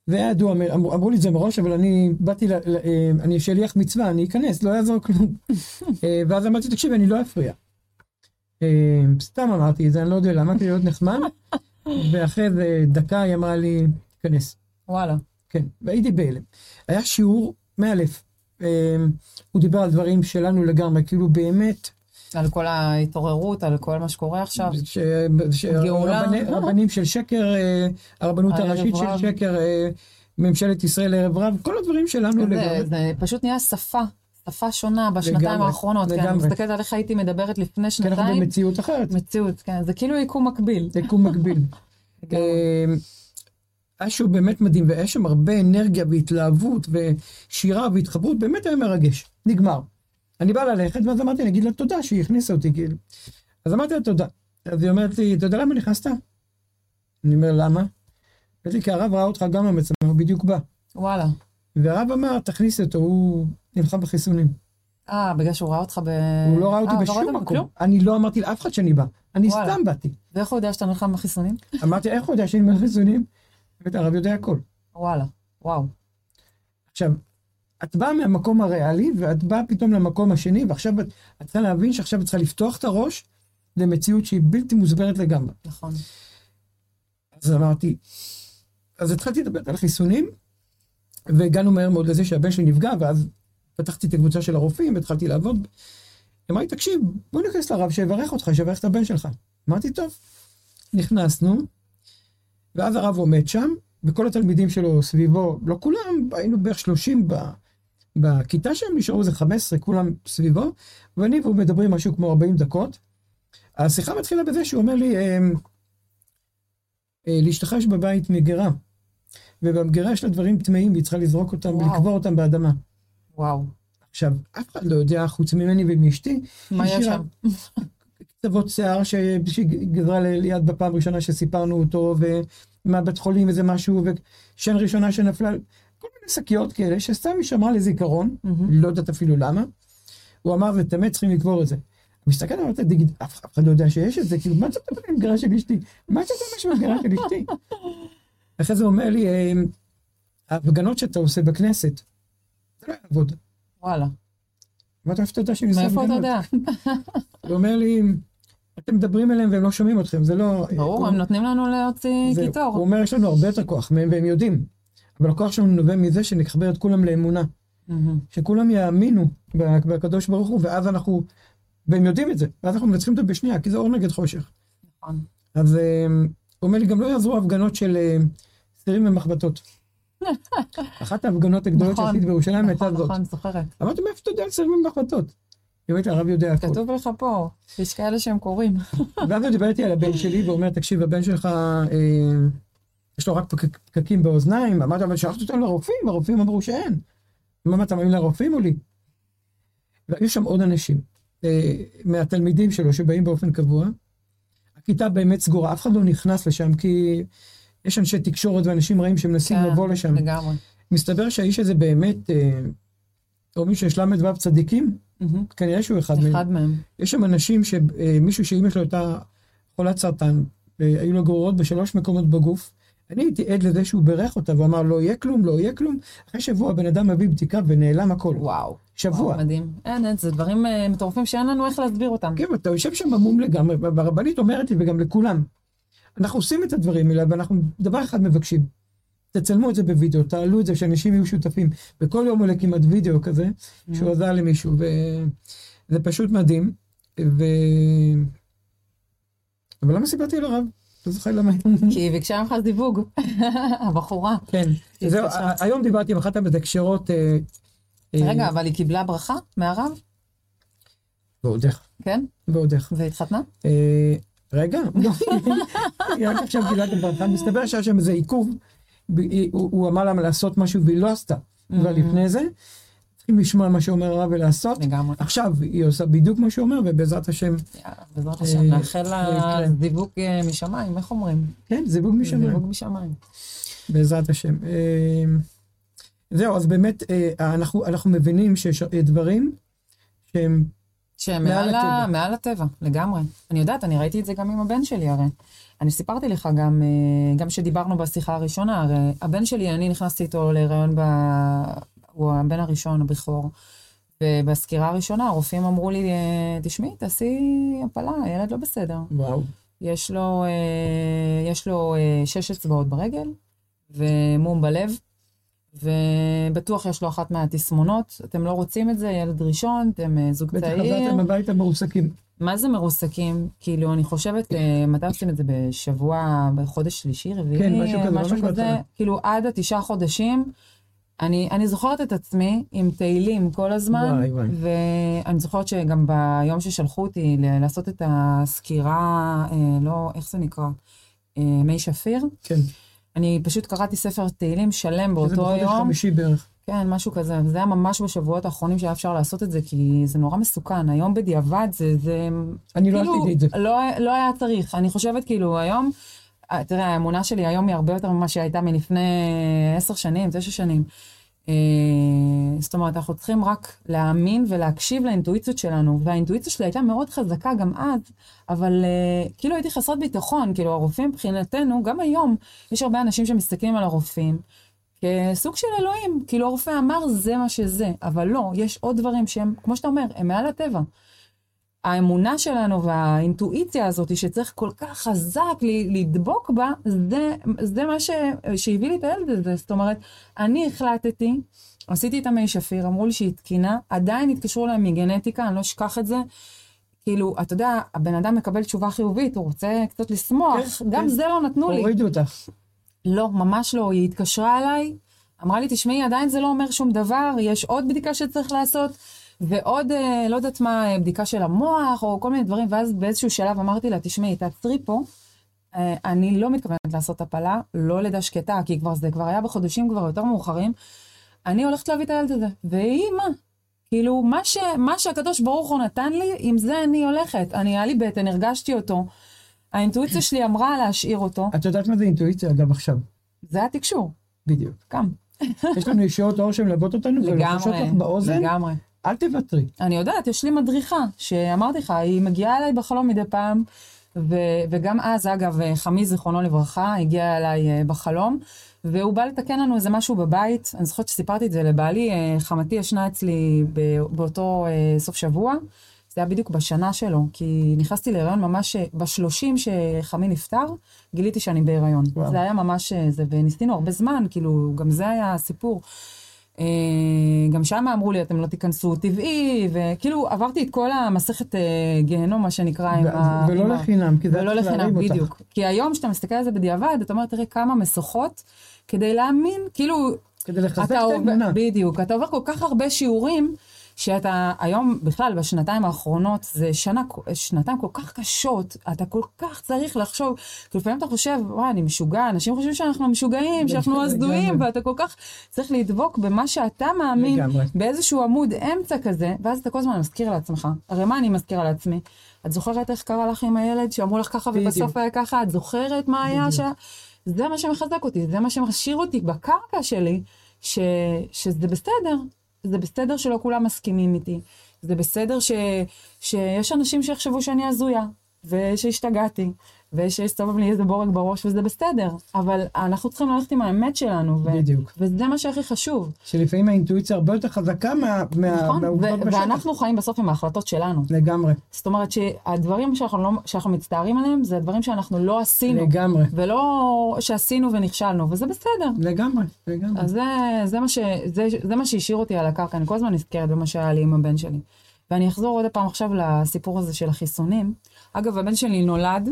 זה היה ידוע, אמרו לי את זה מראש, אבל אני באתי, אני שליח מצווה, אני אכנס, לא יעזור כלום. ואז אמרתי, תקשיב, אני לא אפריע. סתם אמרתי את זה, אני לא יודע, אמרתי להיות נחמד, ואחרי זה דקה היא אמרה לי, תיכנס. וואלה. כן, והייתי בהלם. היה שיעור מאלף. הוא דיבר על דברים שלנו לגמרי, כאילו באמת. על כל ההתעוררות, על כל מה שקורה עכשיו. גאולה. רבנים של שקר, הרבנות הראשית של שקר, ממשלת ישראל ערב רב, כל הדברים שלנו לגמרי. זה פשוט נהיה שפה שונה בשנתיים האחרונות. אני מסתכלת עליך, הייתי מדברת לפני שנתיים. כי אנחנו במציאות אחרת. מציאות, כן. זה כאילו יקום מקביל. יקום מקביל. משהו באמת מדהים, ויש שם הרבה אנרגיה והתלהבות ושירה והתחברות, באמת היה מרגש. נגמר. אני בא ללכת, ואז אמרתי, אני אגיד לה תודה שהיא הכניסה אותי, כאילו. אז אמרתי לה תודה. אז היא אומרת לי, אתה יודע למה נכנסת? אני אומר, למה? אמרתי לי, כי הרב ראה אותך גם במצב, הוא בדיוק בא. וואלה. והרב אמר, תכניס אותו, הוא נלחם בחיסונים. בגלל שהוא ראה אותך הוא לא ראה אותי בשום מקום. אני לא אמרתי לאף אחד שאני בא. אני סתם באתי. ואיך הוא יודע שאתה נלחם בחיסונים? אמרתי, איך הוא יודע שאני בחיסונים? הרב יודע הכל. וואלה, וואו. עכשיו, את באה מהמקום הריאלי, ואת באה פתאום למקום השני, ועכשיו את צריכה להבין שעכשיו את צריכה לפתוח את הראש למציאות שהיא בלתי מוסברת לגמרי. נכון. אז אמרתי, אז התחלתי לדבר על חיסונים, והגענו מהר מאוד לזה שהבן שלי נפגע, ואז פתחתי את הקבוצה של הרופאים, והתחלתי לעבוד. אמרתי, תקשיב, בוא ניכנס לרב שיברך אותך, שיברך את הבן שלך. אמרתי, טוב. נכנסנו, ואז הרב עומד שם, וכל התלמידים שלו סביבו, לא כולם, היינו בערך 30 בכיתה שהם, נשארו איזה 15, כולם סביבו, ואני והוא מדברים משהו כמו 40 דקות. השיחה מתחילה בזה שהוא אומר לי, לאשתך יש בבית מגירה, ובמגירה יש לה דברים טמאים, והיא צריכה לזרוק אותם ולקבור אותם באדמה. וואו. עכשיו, אף אחד לא יודע, חוץ ממני ומאשתי, מה יש שם? קצוות שיער שגזרה ליד בפעם ראשונה שסיפרנו אותו, ומהבית חולים איזה משהו, ושן ראשונה שנפלה, כל מיני שקיות כאלה, שסתם היא שמרה לזיכרון, לא יודעת אפילו למה, הוא אמר, ותמת צריכים לקבור את זה. מסתכל עליו, תגיד, אף אחד לא יודע שיש את זה, כאילו, מה אתה אומר במגירה של אשתי? מה אתה אומר במגירה של אשתי? אחרי זה הוא אומר לי, ההפגנות שאתה עושה בכנסת, זה לא יעבוד. וואלה. ואתה איפה אתה יודע שאני עושה הפגנות? מאיפה אתה יודע? הוא אומר לי, אתם מדברים אליהם והם לא שומעים אתכם, זה לא... ברור, הם נותנים לנו להוציא קיטור. הוא אומר, יש לנו הרבה יותר כוח מהם, והם יודעים. אבל הכוח שלנו נובע מזה שנחבר את כולם לאמונה. שכולם יאמינו בקדוש ברוך הוא, ואז אנחנו... והם יודעים את זה, ואז אנחנו מנצחים אותו בשנייה, כי זה אור נגד חושך. נכון. אז הוא אומר לי, גם לא יעזרו הפגנות של סירים ומחבטות. אחת ההפגנות הגדולות שעשית בירושלים הייתה זאת. נכון, זוכרת. אמרתי, מאיפה אתה יודע על סירים ומחבטות? היא אומרת, הרב יודע הכל. כתוב לך פה, יש כאלה שהם קוראים. ואז הוא דיבר איתי על הבן שלי, ואומר, תקשיב, הבן שלך, יש לו רק פקקים באוזניים. אמרתי, אבל שלחת אותם לרופאים, הרופאים אמרו שאין. מה אתה מאמין לרופאים או לי? והיו שם עוד אנשים, מהתלמידים שלו שבאים באופן קבוע. הכיתה באמת סגורה, אף אחד לא נכנס לשם, כי יש אנשי תקשורת ואנשים רעים שמנסים לבוא לשם. לגמרי. מסתבר שהאיש הזה באמת, או מישהו יש למד צדיקים, כנראה שהוא אחד מהם. יש שם אנשים מישהו שאמא שלו הייתה חולת סרטן, היו לו גרורות ב3 מקומות בגוף. אני הייתי עד לזה שהוא בירך אותה, ואמר, לא יהיה כלום, לא יהיה כלום. אחרי שבוע הבן אדם מביא בדיקה ונעלם הכל. וואו. שבוע. וואו, מדהים. אין, זה דברים מטורפים שאין לנו איך להסביר אותם. כן, אתה יושב שם עמום לגמרי, והרבנית אומרת לי, וגם לכולם, אנחנו עושים את הדברים האלה, ואנחנו דבר אחד מבקשים. תצלמו את זה בווידאו, תעלו את זה, שאנשים יהיו שותפים. וכל יום עולה כמעט וידאו כזה, שהוא עזר למישהו, וזה פשוט מדהים. אבל למה סיפרתי על הרב? לא זוכר למה. כי היא ביקשה ממך זיווג, הבחורה. כן, זהו, היום דיברתי עם אחת המתקשרות. רגע, אבל היא קיבלה ברכה מהרב? ועוד איך. כן? ועוד איך. והתחתנה? רגע, היא רק עכשיו קיבלה את הברכה, מסתבר שהיה שם איזה עיכוב, הוא אמר למה לעשות משהו והיא לא עשתה, אבל לפני זה, צריכים לשמוע מה שאומר הרב ולעשות, עכשיו היא עושה בדיוק מה שאומר, ובעזרת השם, בעזרת השם, נאחל לה זיווג משמיים, איך אומרים? כן, זיווג משמיים. זיווג משמיים. בעזרת השם. זהו, אז באמת, אנחנו מבינים שיש דברים שהם מעל הטבע, לגמרי. אני יודעת, אני ראיתי את זה גם עם הבן שלי, הרי. אני סיפרתי לך גם שדיברנו בשיחה הראשונה, הרי הבן שלי, אני נכנסתי איתו להיריון, הוא הבן הראשון, הבכור, ובסקירה הראשונה, הרופאים אמרו לי, תשמעי, תעשי הפלה, הילד לא בסדר. וואו. יש לו 6 אצבעות ברגל, ומום בלב, ובטוח יש לו אחת מהתסמונות. אתם לא רוצים את זה, ילד ראשון, אתם זוג צעיר. בטח חזרתם הביתה מרוסקים. מה זה מרוסקים? כאילו, אני חושבת, מתי עושים את זה בשבוע, בחודש שלישי, רביעי? כן, משהו כזה. כאילו, עד 9 חודשים, אני זוכרת את עצמי עם תהילים כל הזמן, ואני זוכרת שגם ביום ששלחו אותי לעשות את הסקירה, לא, איך זה נקרא? מי שפיר? כן. אני פשוט קראתי ספר תהילים שלם באותו יום. זה בחודש חמישי בערך. כן, משהו כזה. זה היה ממש בשבועות האחרונים שהיה אפשר לעשות את זה, כי זה נורא מסוכן. היום בדיעבד זה אני לא עשיתי את זה. לא היה צריך. אני חושבת כאילו היום, תראה, האמונה שלי היום היא הרבה יותר ממה שהייתה מלפני 10 שנים, 9 שנים. זאת אומרת, אנחנו צריכים רק להאמין ולהקשיב לאינטואיציות שלנו, והאינטואיציה שלי הייתה מאוד חזקה גם אז, אבל כאילו הייתי חסרת ביטחון, כאילו הרופאים מבחינתנו, גם היום יש הרבה אנשים שמסתכלים על הרופאים, כסוג של אלוהים, כאילו הרופא אמר זה מה שזה, אבל לא, יש עוד דברים שהם, כמו שאתה אומר, הם מעל הטבע. האמונה שלנו והאינטואיציה הזאת שצריך כל כך חזק לדבוק בה, זה מה שהביא לי את הילד הזה. זאת אומרת, אני החלטתי, עשיתי את המי שפיר, אמרו לי שהיא תקינה, עדיין התקשרו להם מגנטיקה, אני לא אשכח את זה. כאילו, אתה יודע, הבן אדם מקבל תשובה חיובית, הוא רוצה קצת לשמוח, כן, גם כן. זה לא נתנו לי. הורידו אותך. לא, ממש לא, היא התקשרה אליי, אמרה לי, תשמעי, עדיין זה לא אומר שום דבר, יש עוד בדיקה שצריך לעשות, ועוד, לא יודעת מה, בדיקה של המוח, או כל מיני דברים, ואז באיזשהו שלב אמרתי לה, תשמעי, תעצרי פה, אני לא מתכוונת לעשות הפלה, לא לידה שקטה, כי זה כבר היה בחודשים כבר יותר מאוחרים, אני הולכת להביא את הילד הזה, והיא מה? כאילו, מה שהקדוש ברוך הוא נתן לי, עם זה אני הולכת, היה לי בטן, הרגשתי אותו, האינטואיציה שלי אמרה להשאיר אותו. את יודעת מה זה אינטואיציה, אגב, עכשיו? זה התקשור. בדיוק. גם. יש לנו ישועות אור שמלוות אותנו, ולחשות לך באוזן. לגמרי. אל תוותרי. אני יודעת, יש לי מדריכה, שאמרתי לך, היא מגיעה אליי בחלום מדי פעם, וגם אז, אגב, חמי זיכרונו לברכה, הגיע אליי בחלום, והוא בא לתקן לנו איזה משהו בבית, אני זוכרת שסיפרתי את זה לבעלי, חמתי ישנה אצלי באותו סוף שבוע, זה היה בדיוק בשנה שלו, כי נכנסתי להיריון ממש ב-30 שחמי נפטר, גיליתי שאני בהיריון. וואו. זה היה ממש זה, וניסינו הרבה זמן, כאילו, גם זה היה הסיפור. גם שם אמרו לי, אתם לא תיכנסו טבעי, וכאילו עברתי את כל המסכת גיהנום, מה שנקרא, ולא לחינם, כי זה ולא לחינם, בדיוק. כי היום שאתה מסתכל על זה בדיעבד, אתה אומר, תראה כמה משוכות, כדי להאמין, כאילו, כדי לחזק את האמונה. בדיוק, אתה עובר כל כך הרבה שיעורים, שאתה היום בכלל בשנתיים האחרונות, זה שנתיים כל כך קשות, אתה כל כך צריך לחשוב, כי לפעמים אתה חושב, וואי, אני משוגע, אנשים חושבים שאנחנו משוגעים, שאנחנו הזדויים, ואתה כל כך צריך לדבוק במה שאתה מאמין, באיזשהו עמוד אמצע כזה, ואז אתה כל הזמן מזכיר לעצמך. הרי מה אני מזכירה לעצמי? את זוכרת איך קרה לך עם הילד, שאמרו לך ככה ובסוף היה ככה, את זוכרת מה היה זה מה שמחזק אותי, זה מה שמשאיר אותי בקרקע שלי, שזה בסדר. זה בסדר שלא כולם מסכימים איתי. זה בסדר שיש אנשים שיחשבו שאני הזויה, ושהשתגעתי, ושהסתובב לי איזה בורג בראש, וזה בסדר. אבל אנחנו צריכים ללכת עם האמת שלנו. בדיוק. וזה מה שהכי חשוב. שלפעמים האינטואיציה הרבה יותר חזקה מהעובדות בשטח. ואנחנו חיים בסוף עם ההחלטות שלנו. לגמרי. זאת אומרת שהדברים שאנחנו מצטערים עליהם, זה הדברים שאנחנו לא עשינו. לגמרי. ולא שעשינו ונכשלנו, וזה בסדר. לגמרי, לגמרי. אז זה מה שהשאיר אותי על הקרקע. אני כל הזמן נזכרת במה שהיה לי עם הבן שלי. ואני אחזור עוד פעם עכשיו לסיפור הזה של החיסונים. אגב, הבן שלי נולד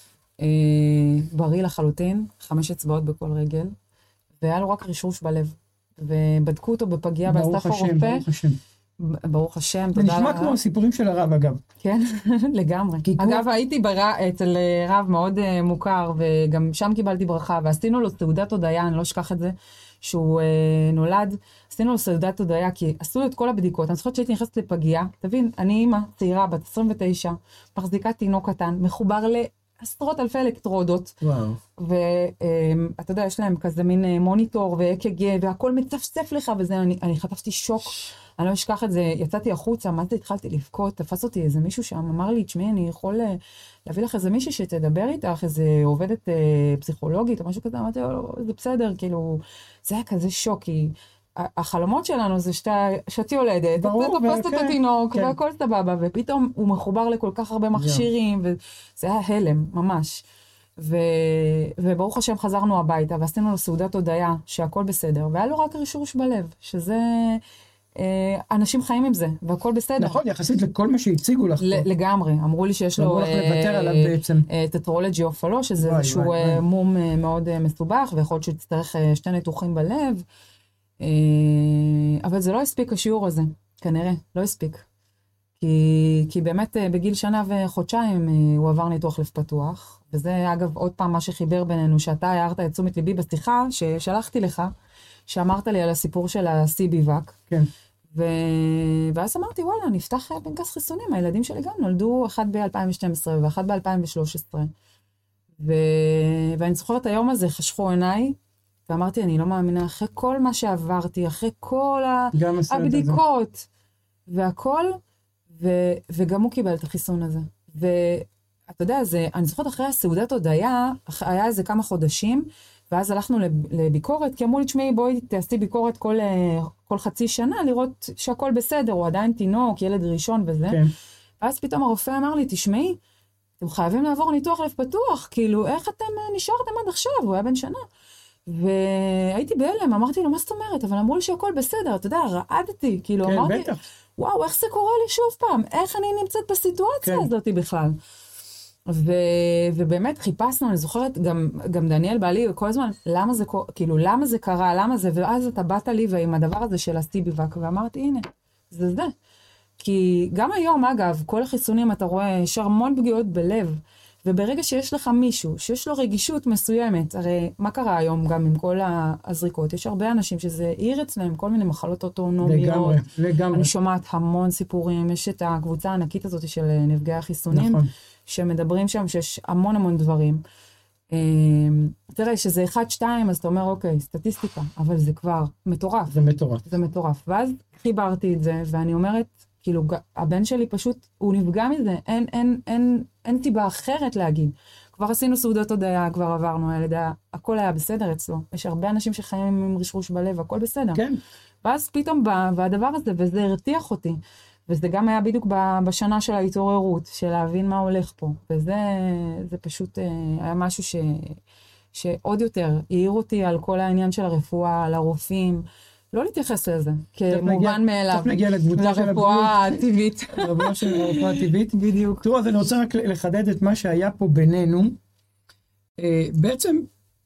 בריא לחלוטין, 5 אצבעות בכל רגל, והיה לו רק רישוש בלב. ובדקו אותו בפגייה באסף הרופא. ברוך השם. ברוך השם, תודה. זה נשמע כמו הסיפורים של הרב, אגב. כן, לגמרי. אגב, הייתי אצל רב מאוד מוכר, וגם שם קיבלתי ברכה, ועשינו לו תעודת הודיה, אני לא אשכח את זה, שהוא נולד, עשינו לו סעודת הודיה, כי עשו לו את כל הבדיקות. אני זוכרת שהייתי נכנסת לפגייה, תבין, אני אימא צעירה, בת 29, מחזיקה תינוק קטן, מחובר עשרות אלפי אלקטרודות. וואו. ואתה יודע, יש להם כזה מין מוניטור ו-EKG, והכל מצפצף לך, וזה, אני חטפתי שוק. אני לא אשכח את זה, יצאתי החוצה, מה זה התחלתי לבכות, תפס אותי איזה מישהו שם, אמר לי, תשמעי, אני יכול להביא לך איזה מישהי שתדבר איתך, איזה עובדת פסיכולוגית או משהו כזה, אמרתי, לא, זה בסדר, כאילו, זה היה כזה שוק, כי החלומות שלנו זה שאת יולדת, אתה תופסת את התינוק, והכל סבבה, ופתאום הוא מחובר לכל כך הרבה מכשירים, וזה היה הלם, ממש. וברוך השם חזרנו הביתה, ועשינו לו סעודת הודיה, שהכל בסדר, והיה לו רק רישרוש בלב, שזה... אנשים חיים עם זה, והכל בסדר. נכון, יחסית לכל מה שהציגו לך. לגמרי, אמרו לי שיש לו טטרולוגי או פלו, שזה איזשהו מום מאוד מסובך, ויכול להיות שתצטרך 2 ניתוחים בלב, אבל זה לא הספיק השיעור הזה, כנראה, לא הספיק. כי באמת בגיל 1 וחודשיים הוא עבר ניתוח לב פתוח, וזה אגב עוד פעם מה שחיבר בינינו, שאתה הערת את תשומת ליבי בשיחה ששלחתי לך, שאמרת לי על הסיפור של ה-CBVAC. כן. ואז אמרתי, וואלה, נפתח פנקס חיסונים, הילדים שלי גם נולדו אחד ב-2012 ואחד ב-2013. ואני זוכרת היום הזה, חשכו עיניי, ואמרתי, אני לא מאמינה, אחרי כל מה שעברתי, אחרי כל הבדיקות, והכל, וגם הוא קיבל את החיסון הזה. ואתה יודע, אני זוכרת אחרי הסעודת הודיה, היה איזה כמה חודשים, ואז הלכנו לביקורת, כי אמרו לי, תשמעי, בואי תעשי ביקורת כל חצי שנה, לראות שהכל בסדר, הוא עדיין תינוק, ילד ראשון וזה. כן. ואז פתאום הרופא אמר לי, תשמעי, אתם חייבים לעבור ניתוח לב פתוח, כאילו, איך אתם נשארתם עד עכשיו? הוא היה בן שנה. והייתי בהלם, אמרתי לו, מה זאת אומרת? אבל אמרו לי שהכל בסדר, אתה יודע, רעדתי, כאילו, כן, אמרתי, בטח. וואו, איך זה קורה לי שוב פעם? איך אני נמצאת בסיטואציה הזאת בכלל? ובאמת חיפשנו, אני זוכרת, גם דניאל בעלי כל הזמן, למה זה קרה, למה זה, ואז אתה באת לי ועם הדבר הזה של ה-CBVAC, ואמרתי, הנה, זה. כי גם היום, אגב, כל החיסונים, אתה רואה, יש המון פגיעות בלב, וברגע שיש לך מישהו, שיש לו רגישות מסוימת, הרי מה קרה היום גם עם כל הזריקות? יש הרבה אנשים שזה עיר אצלם, כל מיני מחלות אוטונומיות. לגמרי. אני שומעת המון סיפורים, יש את הקבוצה הענקית הזאת של נפגעי החיסונים, נכון. שמדברים שם שיש המון דברים. תראה, שזה 1-2, אז אתה אומר, אוקיי, סטטיסטיקה, אבל זה כבר מטורף. זה מטורף. ואז חיברתי את זה, ואני אומרת, כאילו, הבן שלי פשוט, הוא נפגע מזה, אין סיבה אחרת להגיד. כבר עשינו סעודות הודיה, כבר עברנו, הכל היה בסדר אצלו. יש הרבה אנשים שחיים עם רשרוש בלב, הכל בסדר. כן. ואז פתאום בא, והדבר הזה, וזה הרתיח אותי. וזה גם היה בדיוק בשנה של ההתעוררות, של להבין מה הולך פה. וזה פשוט היה משהו שעוד יותר העיר אותי על כל העניין של הרפואה, על הרופאים. לא להתייחס לזה, כמובן מאליו. צריך נגיע לקבוצה של לרפואה הטבעית. לרפואה הטבעית. בדיוק. תראו, אז אני רוצה רק לחדד את מה שהיה פה בינינו. בעצם,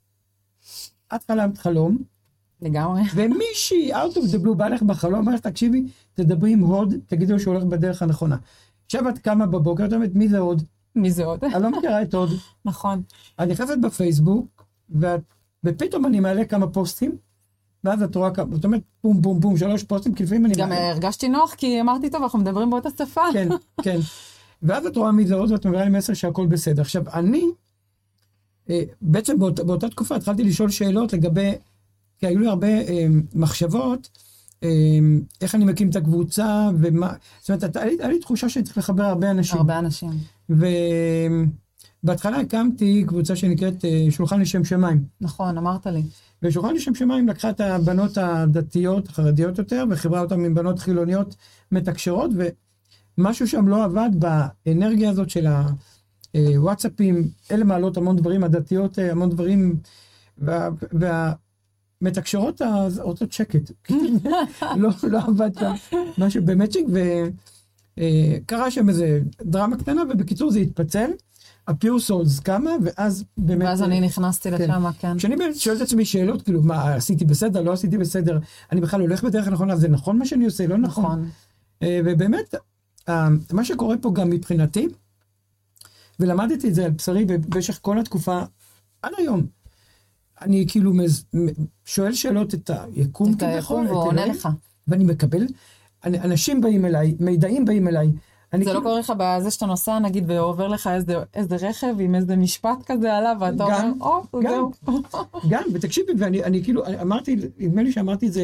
את חלמת חלום. לגמרי. ומישהי, out of the blue, בא לך בחלום, בא לך, תקשיבי, תדברי עם הוד, תגידו שהוא הולך בדרך הנכונה. עכשיו את קמה בבוקר, את אומרת, מי זה הוד? מי זה הוד? אני לא מכירה את הוד. נכון. אני נכנסת בפייסבוק, ופתאום אני מעלה כמה פוסטים, ואז את רואה, זאת אומרת, פום פום פום, 3 פוסטים, כי לפעמים אני גם הרגשתי נוח, כי אמרתי, טוב, אנחנו מדברים באותה שפה. כן, כן. ואז את רואה מי זה הוד, ואת מביאה לי מסר שהכל בסדר. עכשיו, אני, בעצם באותה תקופה, התחלתי לשאול שאלות לגבי, כי היו לי הרבה מחשבות, איך אני מקים את הקבוצה, ומה, זאת אומרת, היה לי תחושה שאני צריך לחבר הרבה אנשים. הרבה אנשים. ובהתחלה הקמתי קבוצה שנקראת שולחן לשם שמיים. נכון, אמרת לי. ושולחן לשם שמיים לקחה את הבנות הדתיות, החרדיות יותר, וחיברה אותן עם בנות חילוניות מתקשרות, ומשהו שם לא עבד באנרגיה הזאת של הוואטסאפים, אלה מעלות המון דברים, הדתיות המון דברים, מתקשרות אותות שקט. לא עבד שם משהו במצ'ינג, וקרה שם איזה דרמה קטנה, ובקיצור זה התפצל, הפיור סולס קמה, ואז באמת... ואז אני נכנסתי לשם, כן. כשאני באמת שואל את עצמי שאלות, כאילו, מה, עשיתי בסדר, לא עשיתי בסדר, אני בכלל הולך בדרך הנכונה, זה נכון מה שאני עושה, לא נכון. ובאמת, מה שקורה פה גם מבחינתי, ולמדתי את זה על בשרי במשך כל התקופה, עד היום, אני כאילו שואל שאלות את היקום, את היקום ועונה לך. ואני מקבל, אנשים באים אליי, מידעים באים אליי, זה לא קורה לך בזה שאתה נוסע, נגיד, ועובר לך איזה רכב עם איזה משפט כזה עליו, ואתה אומר, זהו. גם, ותקשיבי, ואני כאילו, אמרתי, נדמה לי שאמרתי את זה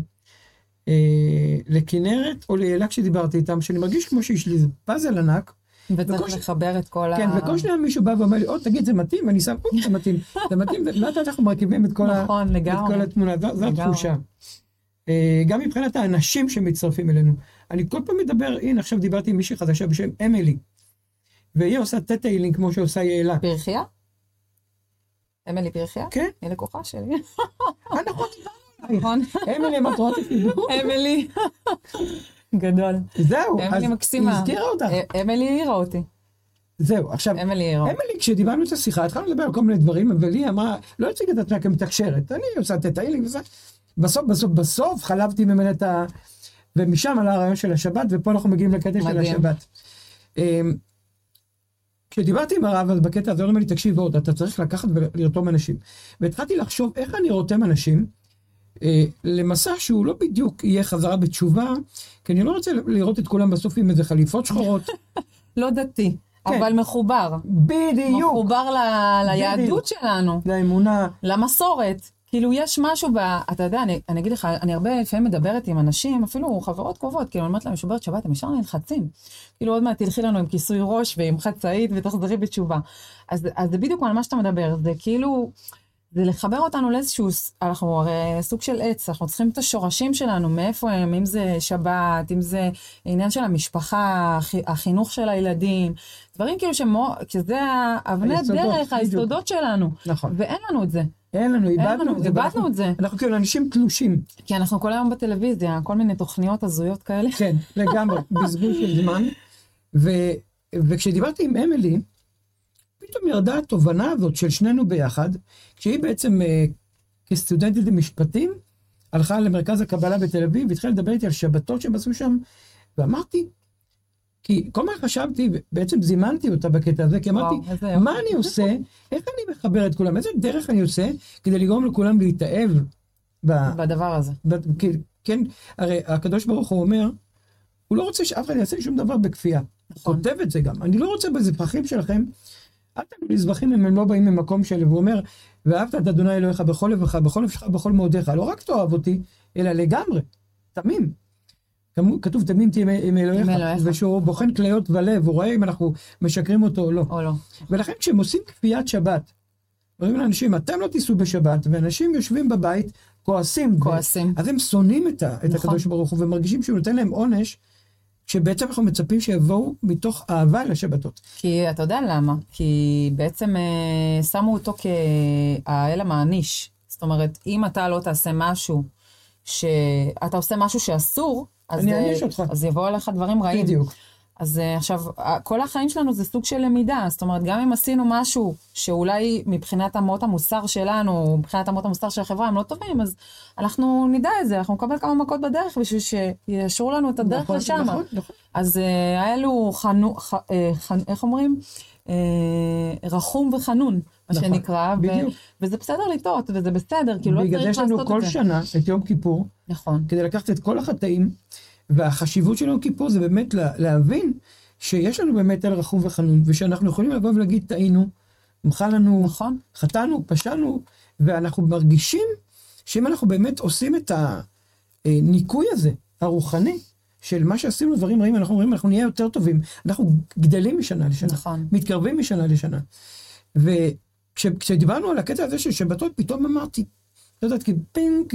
לכנרת, או לילה כשדיברתי איתם, שאני מרגיש כמו שיש לי פאזל ענק, וצריך לחבר את כל כן, וכל שניה מישהו בא ואומר לי, תגיד, זה מתאים, ואני שם, זה מתאים, זה מתאים, ולאט אנחנו מרכיבים את כל התמונה, זו התחושה. גם מבחינת האנשים שמצטרפים אלינו. אני כל פעם מדבר, הנה, עכשיו דיברתי עם מישהי חדשה בשם אמילי, והיא עושה טטיילינג כמו שעושה יעלה. פרחיה? אמילי פרחיה? כן. היא לקוחה שלי. נכון. אמילי, מה את רואה תפקידו? אמילי. גדול. זהו. אמילי מקסימה. היא הזכירה אותך. אמילי העירה אותי. זהו, עכשיו, אמילי, כשדיברנו את השיחה, התחלנו לדבר על כל מיני דברים, אבל היא אמרה, לא הציגה את עצמה כמתקשרת, אני עושה טטיילינג וזה. בסוף חלבתי ממנה את ה... ומשם עלה הרעיון של השבת, ופה אנחנו מגיעים לקטע של השבת. כשדיברתי עם הרב, אז בקטע הזה, הוא אומר לי, תקשיב עוד, אתה צריך לקחת ולרתום אנשים. והתחלתי לחשוב איך אני רותם אנשים, למסע שהוא לא בדיוק יהיה חזרה בתשובה, כי אני לא רוצה לראות את כולם בסוף עם איזה חליפות שחורות. לא דתי, אבל מחובר. בדיוק. מחובר ליהדות שלנו. לאמונה. למסורת. כאילו יש משהו אתה יודע, אני אגיד לך, אני הרבה לפעמים מדברת עם אנשים, אפילו חברות קרובות, כאילו אני אומרת להם, שוברת שבת, הם ישר נלחצים. כאילו עוד מעט תלכי לנו עם כיסוי ראש ועם חצאית ותחזרי בתשובה. אז זה בדיוק על מה שאתה מדבר, זה כאילו, זה לחבר אותנו לאיזשהו, אנחנו הרי סוג של עץ, אנחנו צריכים את השורשים שלנו, מאיפה הם, אם זה שבת, אם זה עניין של המשפחה, החינוך של הילדים, דברים כאילו שזה אבני דרך, היסודות שלנו. נכון. ואין לנו את זה. אין לנו, איבדנו את זה. אנחנו כאילו אנשים תלושים. כי אנחנו כל היום בטלוויזיה, כל מיני תוכניות הזויות כאלה. כן, לגמרי, בזבוז של זמן. וכשדיברתי עם אמילי, פתאום ירדה התובנה הזאת של שנינו ביחד, כשהיא בעצם כסטודנטית למשפטים, הלכה למרכז הקבלה בתל אביב, והתחילה לדבר איתי על שבתות שהם עשו שם, ואמרתי, כי כל מה חשבתי, בעצם זימנתי אותה בקטע הזה, כי אמרתי, מה אני עושה, איך אני מחבר את כולם, איזה דרך אני עושה, כדי לגרום לכולם להתאהב בדבר הזה. כן, הרי הקדוש ברוך הוא אומר, הוא לא רוצה שאף אחד יעשה שום דבר בכפייה. הוא כותב את זה גם. אני לא רוצה בזבחים שלכם, אל תנו לי זבחים אם הם לא באים ממקום שלי, והוא אומר, ואהבת את אדוני אלוהיך בכל לבך, בכל נפשך, בכל מאודיך, לא רק תאהב אותי, אלא לגמרי, תמים. כתוב תמים תהיה עם אלוהיך, ושהוא בוחן כליות ולב, הוא רואה אם אנחנו משקרים אותו או לא. ולכן כשהם עושים כפיית שבת, אומרים לאנשים, אתם לא תיסעו בשבת, ואנשים יושבים בבית, כועסים. אז הם שונאים את הקדוש ברוך הוא, ומרגישים שהוא נותן להם עונש, שבעצם אנחנו מצפים שיבואו מתוך אהבה לשבתות. כי אתה יודע למה? כי בעצם שמו אותו כאל המעניש. זאת אומרת, אם אתה לא תעשה משהו, שאתה עושה משהו שאסור, אז יבואו עליך דברים רעים. בדיוק. אז עכשיו, כל החיים שלנו זה סוג של למידה, זאת אומרת, גם אם עשינו משהו שאולי מבחינת אמות המוסר שלנו, מבחינת אמות המוסר של החברה, הם לא טובים, אז אנחנו נדע את זה, אנחנו נקבל כמה מכות בדרך, בשביל שישרו לנו את הדרך לשם. נכון. אז האלו, איך אומרים? רחום וחנון, מה שנקרא, וזה בסדר לטעות, וזה בסדר, כאילו לא צריך לעשות את זה. בגלל יש לנו כל שנה את יום כיפור, כדי לקחת את כל החטאים, והחשיבות של יום כיפור זה באמת להבין שיש לנו באמת אל רחום וחנון, ושאנחנו יכולים לבוא ולהגיד, טעינו, מחל לנו, חטאנו, פשענו, ואנחנו מרגישים שאם אנחנו באמת עושים את הניקוי הזה, הרוחני, של מה שעשינו דברים רעים, אנחנו אומרים, אנחנו נהיה יותר טובים, אנחנו גדלים משנה לשנה, מתקרבים משנה לשנה. וכשדיברנו על הקטע הזה של שבתות, פתאום אמרתי, לא יודעת, כי פינק,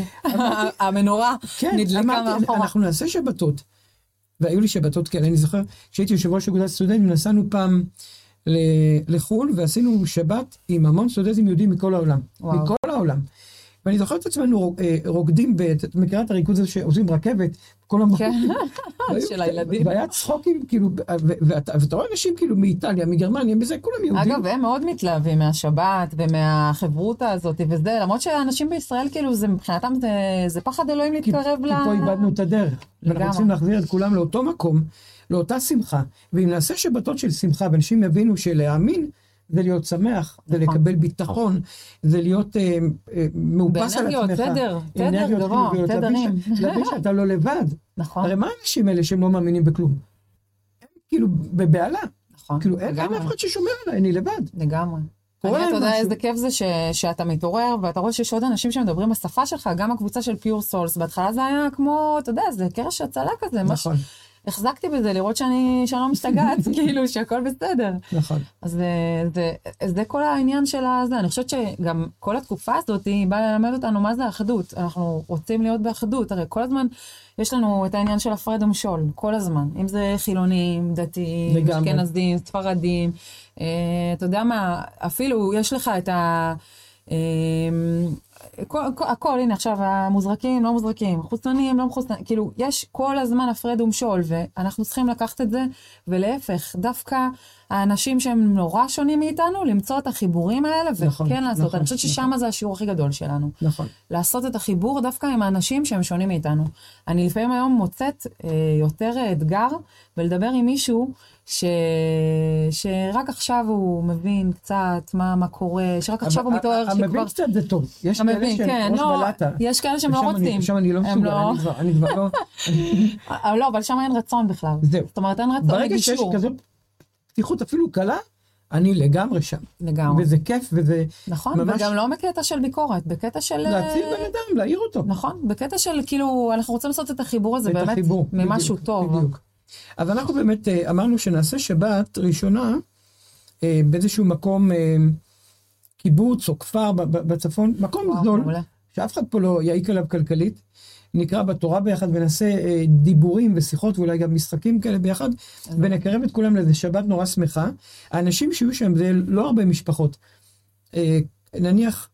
המנורה נדלקה מאחורה. אנחנו נעשה שבתות, והיו לי שבתות כאלה, אני זוכר, כשהייתי יושב ראש אגודת סטודנטים, נסענו פעם לחו"ל, ועשינו שבת עם המון סטודנטים יהודים מכל העולם, מכל העולם. ואני זוכר את עצמנו רוקדים, את מכירה את הריכוז הזה שעושים רכבת, כל המחוק, של הילדים. והיה צחוקים, כאילו, ואתה רואה אנשים כאילו מאיטליה, מגרמניה, מזה, כולם יהודים. אגב, הם מאוד מתלהבים מהשבת ומהחברותה הזאת, וזה, למרות שאנשים בישראל, כאילו, זה מבחינתם, זה פחד אלוהים להתקרב כי פה איבדנו את הדרך. אנחנו צריכים להחזיר את כולם לאותו מקום, לאותה שמחה, ואם נעשה שבתות של שמחה, ואנשים יבינו שלהאמין, זה להיות שמח, זה לקבל ביטחון, זה להיות מאופס על עצמך. תדר גבוה, תדרים. להבין שאתה לא לבד. נכון. הרי מה האנשים האלה שהם לא מאמינים בכלום? הם כאילו בבעלה. נכון. כאילו אין אף אחד ששומר עליי, אני לבד. לגמרי. אתה יודע איזה כיף זה שאתה מתעורר, ואתה רואה שיש עוד אנשים שמדברים בשפה שלך, גם הקבוצה של פיור סולס, בהתחלה זה היה כמו, אתה יודע, זה קרש הצלה כזה. נכון. החזקתי בזה, לראות שאני לא משתגעת, כאילו, שהכל בסדר. נכון. אז זה כל העניין של זה. אני חושבת שגם כל התקופה הזאת, היא באה ללמד אותנו מה זה האחדות. אנחנו רוצים להיות באחדות. הרי כל הזמן יש לנו את העניין של הפרד ומשול, כל הזמן. אם זה חילונים, דתיים, אשכנזים, ספרדים. אתה יודע מה, אפילו יש לך את הכל, הנה עכשיו, המוזרקים, לא מוזרקים, חוסנים, לא מחוסנים, כאילו, יש כל הזמן הפרד ומשול, ואנחנו צריכים לקחת את זה, ולהפך, דווקא האנשים שהם נורא שונים מאיתנו, למצוא את החיבורים האלה, וכן לעשות. אני חושבת ששם זה השיעור הכי גדול שלנו. נכון. לעשות את החיבור דווקא עם האנשים שהם שונים מאיתנו. אני לפעמים היום מוצאת יותר אתגר, ולדבר עם מישהו, שרק עכשיו הוא מבין קצת מה קורה, שרק עכשיו הוא מתעורר שכבר... המבין קצת זה טוב. יש כאלה שהם ראש בלטה. יש כאלה שהם לא רוצים. שם אני לא מסוגל, אני כבר לא... לא, אבל שם אין רצון בכלל. זהו. זאת אומרת, אין רצון לגישור. ברגע שיש כזאת פתיחות אפילו קלה, אני לגמרי שם. לגמרי. וזה כיף, וזה... נכון, וגם לא בקטע של ביקורת, בקטע של... להציל בן אדם, להעיר אותו. נכון, בקטע של כאילו, אנחנו רוצים לעשות את החיבור הזה באמת ממשהו טוב. בדיוק. אז אנחנו באמת אמרנו שנעשה שבת ראשונה באיזשהו מקום, קיבוץ או כפר בצפון, מקום גדול, שאף אחד פה לא יעיק עליו כלכלית, נקרא בתורה ביחד ונעשה דיבורים ושיחות ואולי גם משחקים כאלה ביחד, ונקרב את כולם לאיזה שבת נורא שמחה. האנשים שיהיו שם זה לא הרבה משפחות, נניח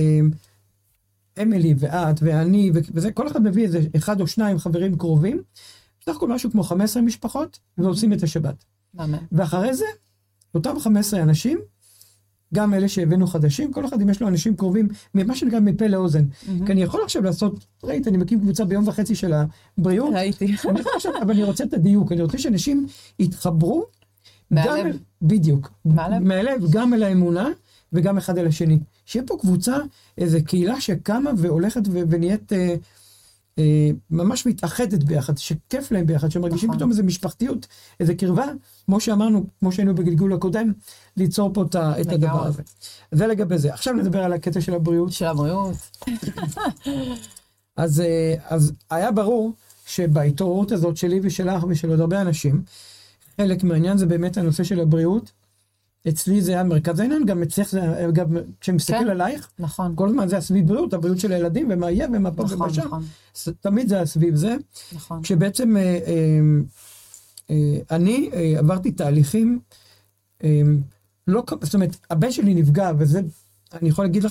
אמילי ואת ואני וזה, כל אחד מביא איזה אחד או שניים חברים קרובים, בסך הכל משהו כמו 15 משפחות, ועושים את השבת. ואחרי זה, אותם 15 אנשים, גם אלה שהבאנו חדשים, כל אחד אם יש לו אנשים קרובים, מה שנקרא מפה לאוזן. כי אני יכול עכשיו לעשות, ראית, אני מקים קבוצה ביום וחצי של הבריאות. ראיתי. אבל אני רוצה את הדיוק, אני רוצה שאנשים יתחברו, מהלב. בדיוק. מהלב, גם אל האמונה, וגם אחד אל השני. שיהיה פה קבוצה, איזו קהילה שקמה והולכת ונהיית... ממש מתאחדת ביחד, שכיף להם ביחד, שמרגישים פתאום איזו משפחתיות, איזו קרבה, כמו שאמרנו, כמו שהיינו בגלגול הקודם, ליצור פה את הדבר הזה. זה לגבי זה. עכשיו נדבר על הקטע של הבריאות. של הבריאות. אז היה ברור שבהתעוררות הזאת שלי ושלך ושל עוד הרבה אנשים, חלק מהעניין זה באמת הנושא של הבריאות. אצלי זה היה מרכז העניין, גם אצלך זה, גם כשמסתכל עלייך, נכון. כל הזמן זה הסביב בריאות, הבריאות של הילדים, ומה יהיה, ומה פה ומה שם. תמיד זה הסביב זה. נכון. כשבעצם אני עברתי תהליכים, זאת אומרת, הבן שלי נפגע, וזה, אני יכול להגיד לך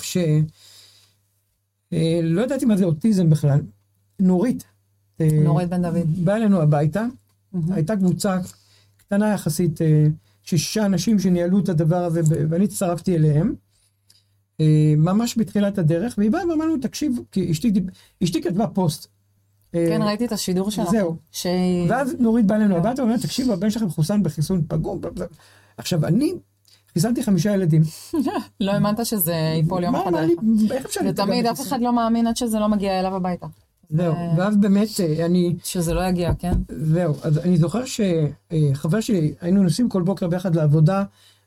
לא ידעתי מה זה אוטיזם בכלל. נורית בן דוד. באה אלינו הביתה, הייתה קבוצה קטנה יחסית, 6 אנשים שניהלו את הדבר הזה, ואני הצטרפתי אליהם, ממש בתחילת הדרך, והיא באה ואמרנו, תקשיב, כי אשתי כתבה פוסט. כן, ראיתי את השידור שלך. זהו. ואז נורית באה אלינו הביתה, ואומרת, תקשיב, הבן שלכם חוסן בחיסון פגום. עכשיו, אני חיסנתי 5 ילדים. לא האמנת שזה ייפול יום אחד עליך. איך אפשר להתגע? ותמיד אף אחד לא מאמין עד שזה לא מגיע אליו הביתה. זהו, ואז באמת אני... שזה לא יגיע, כן? זהו, אז אני זוכר שחבר שלי, היינו נוסעים כל בוקר ביחד לעבודה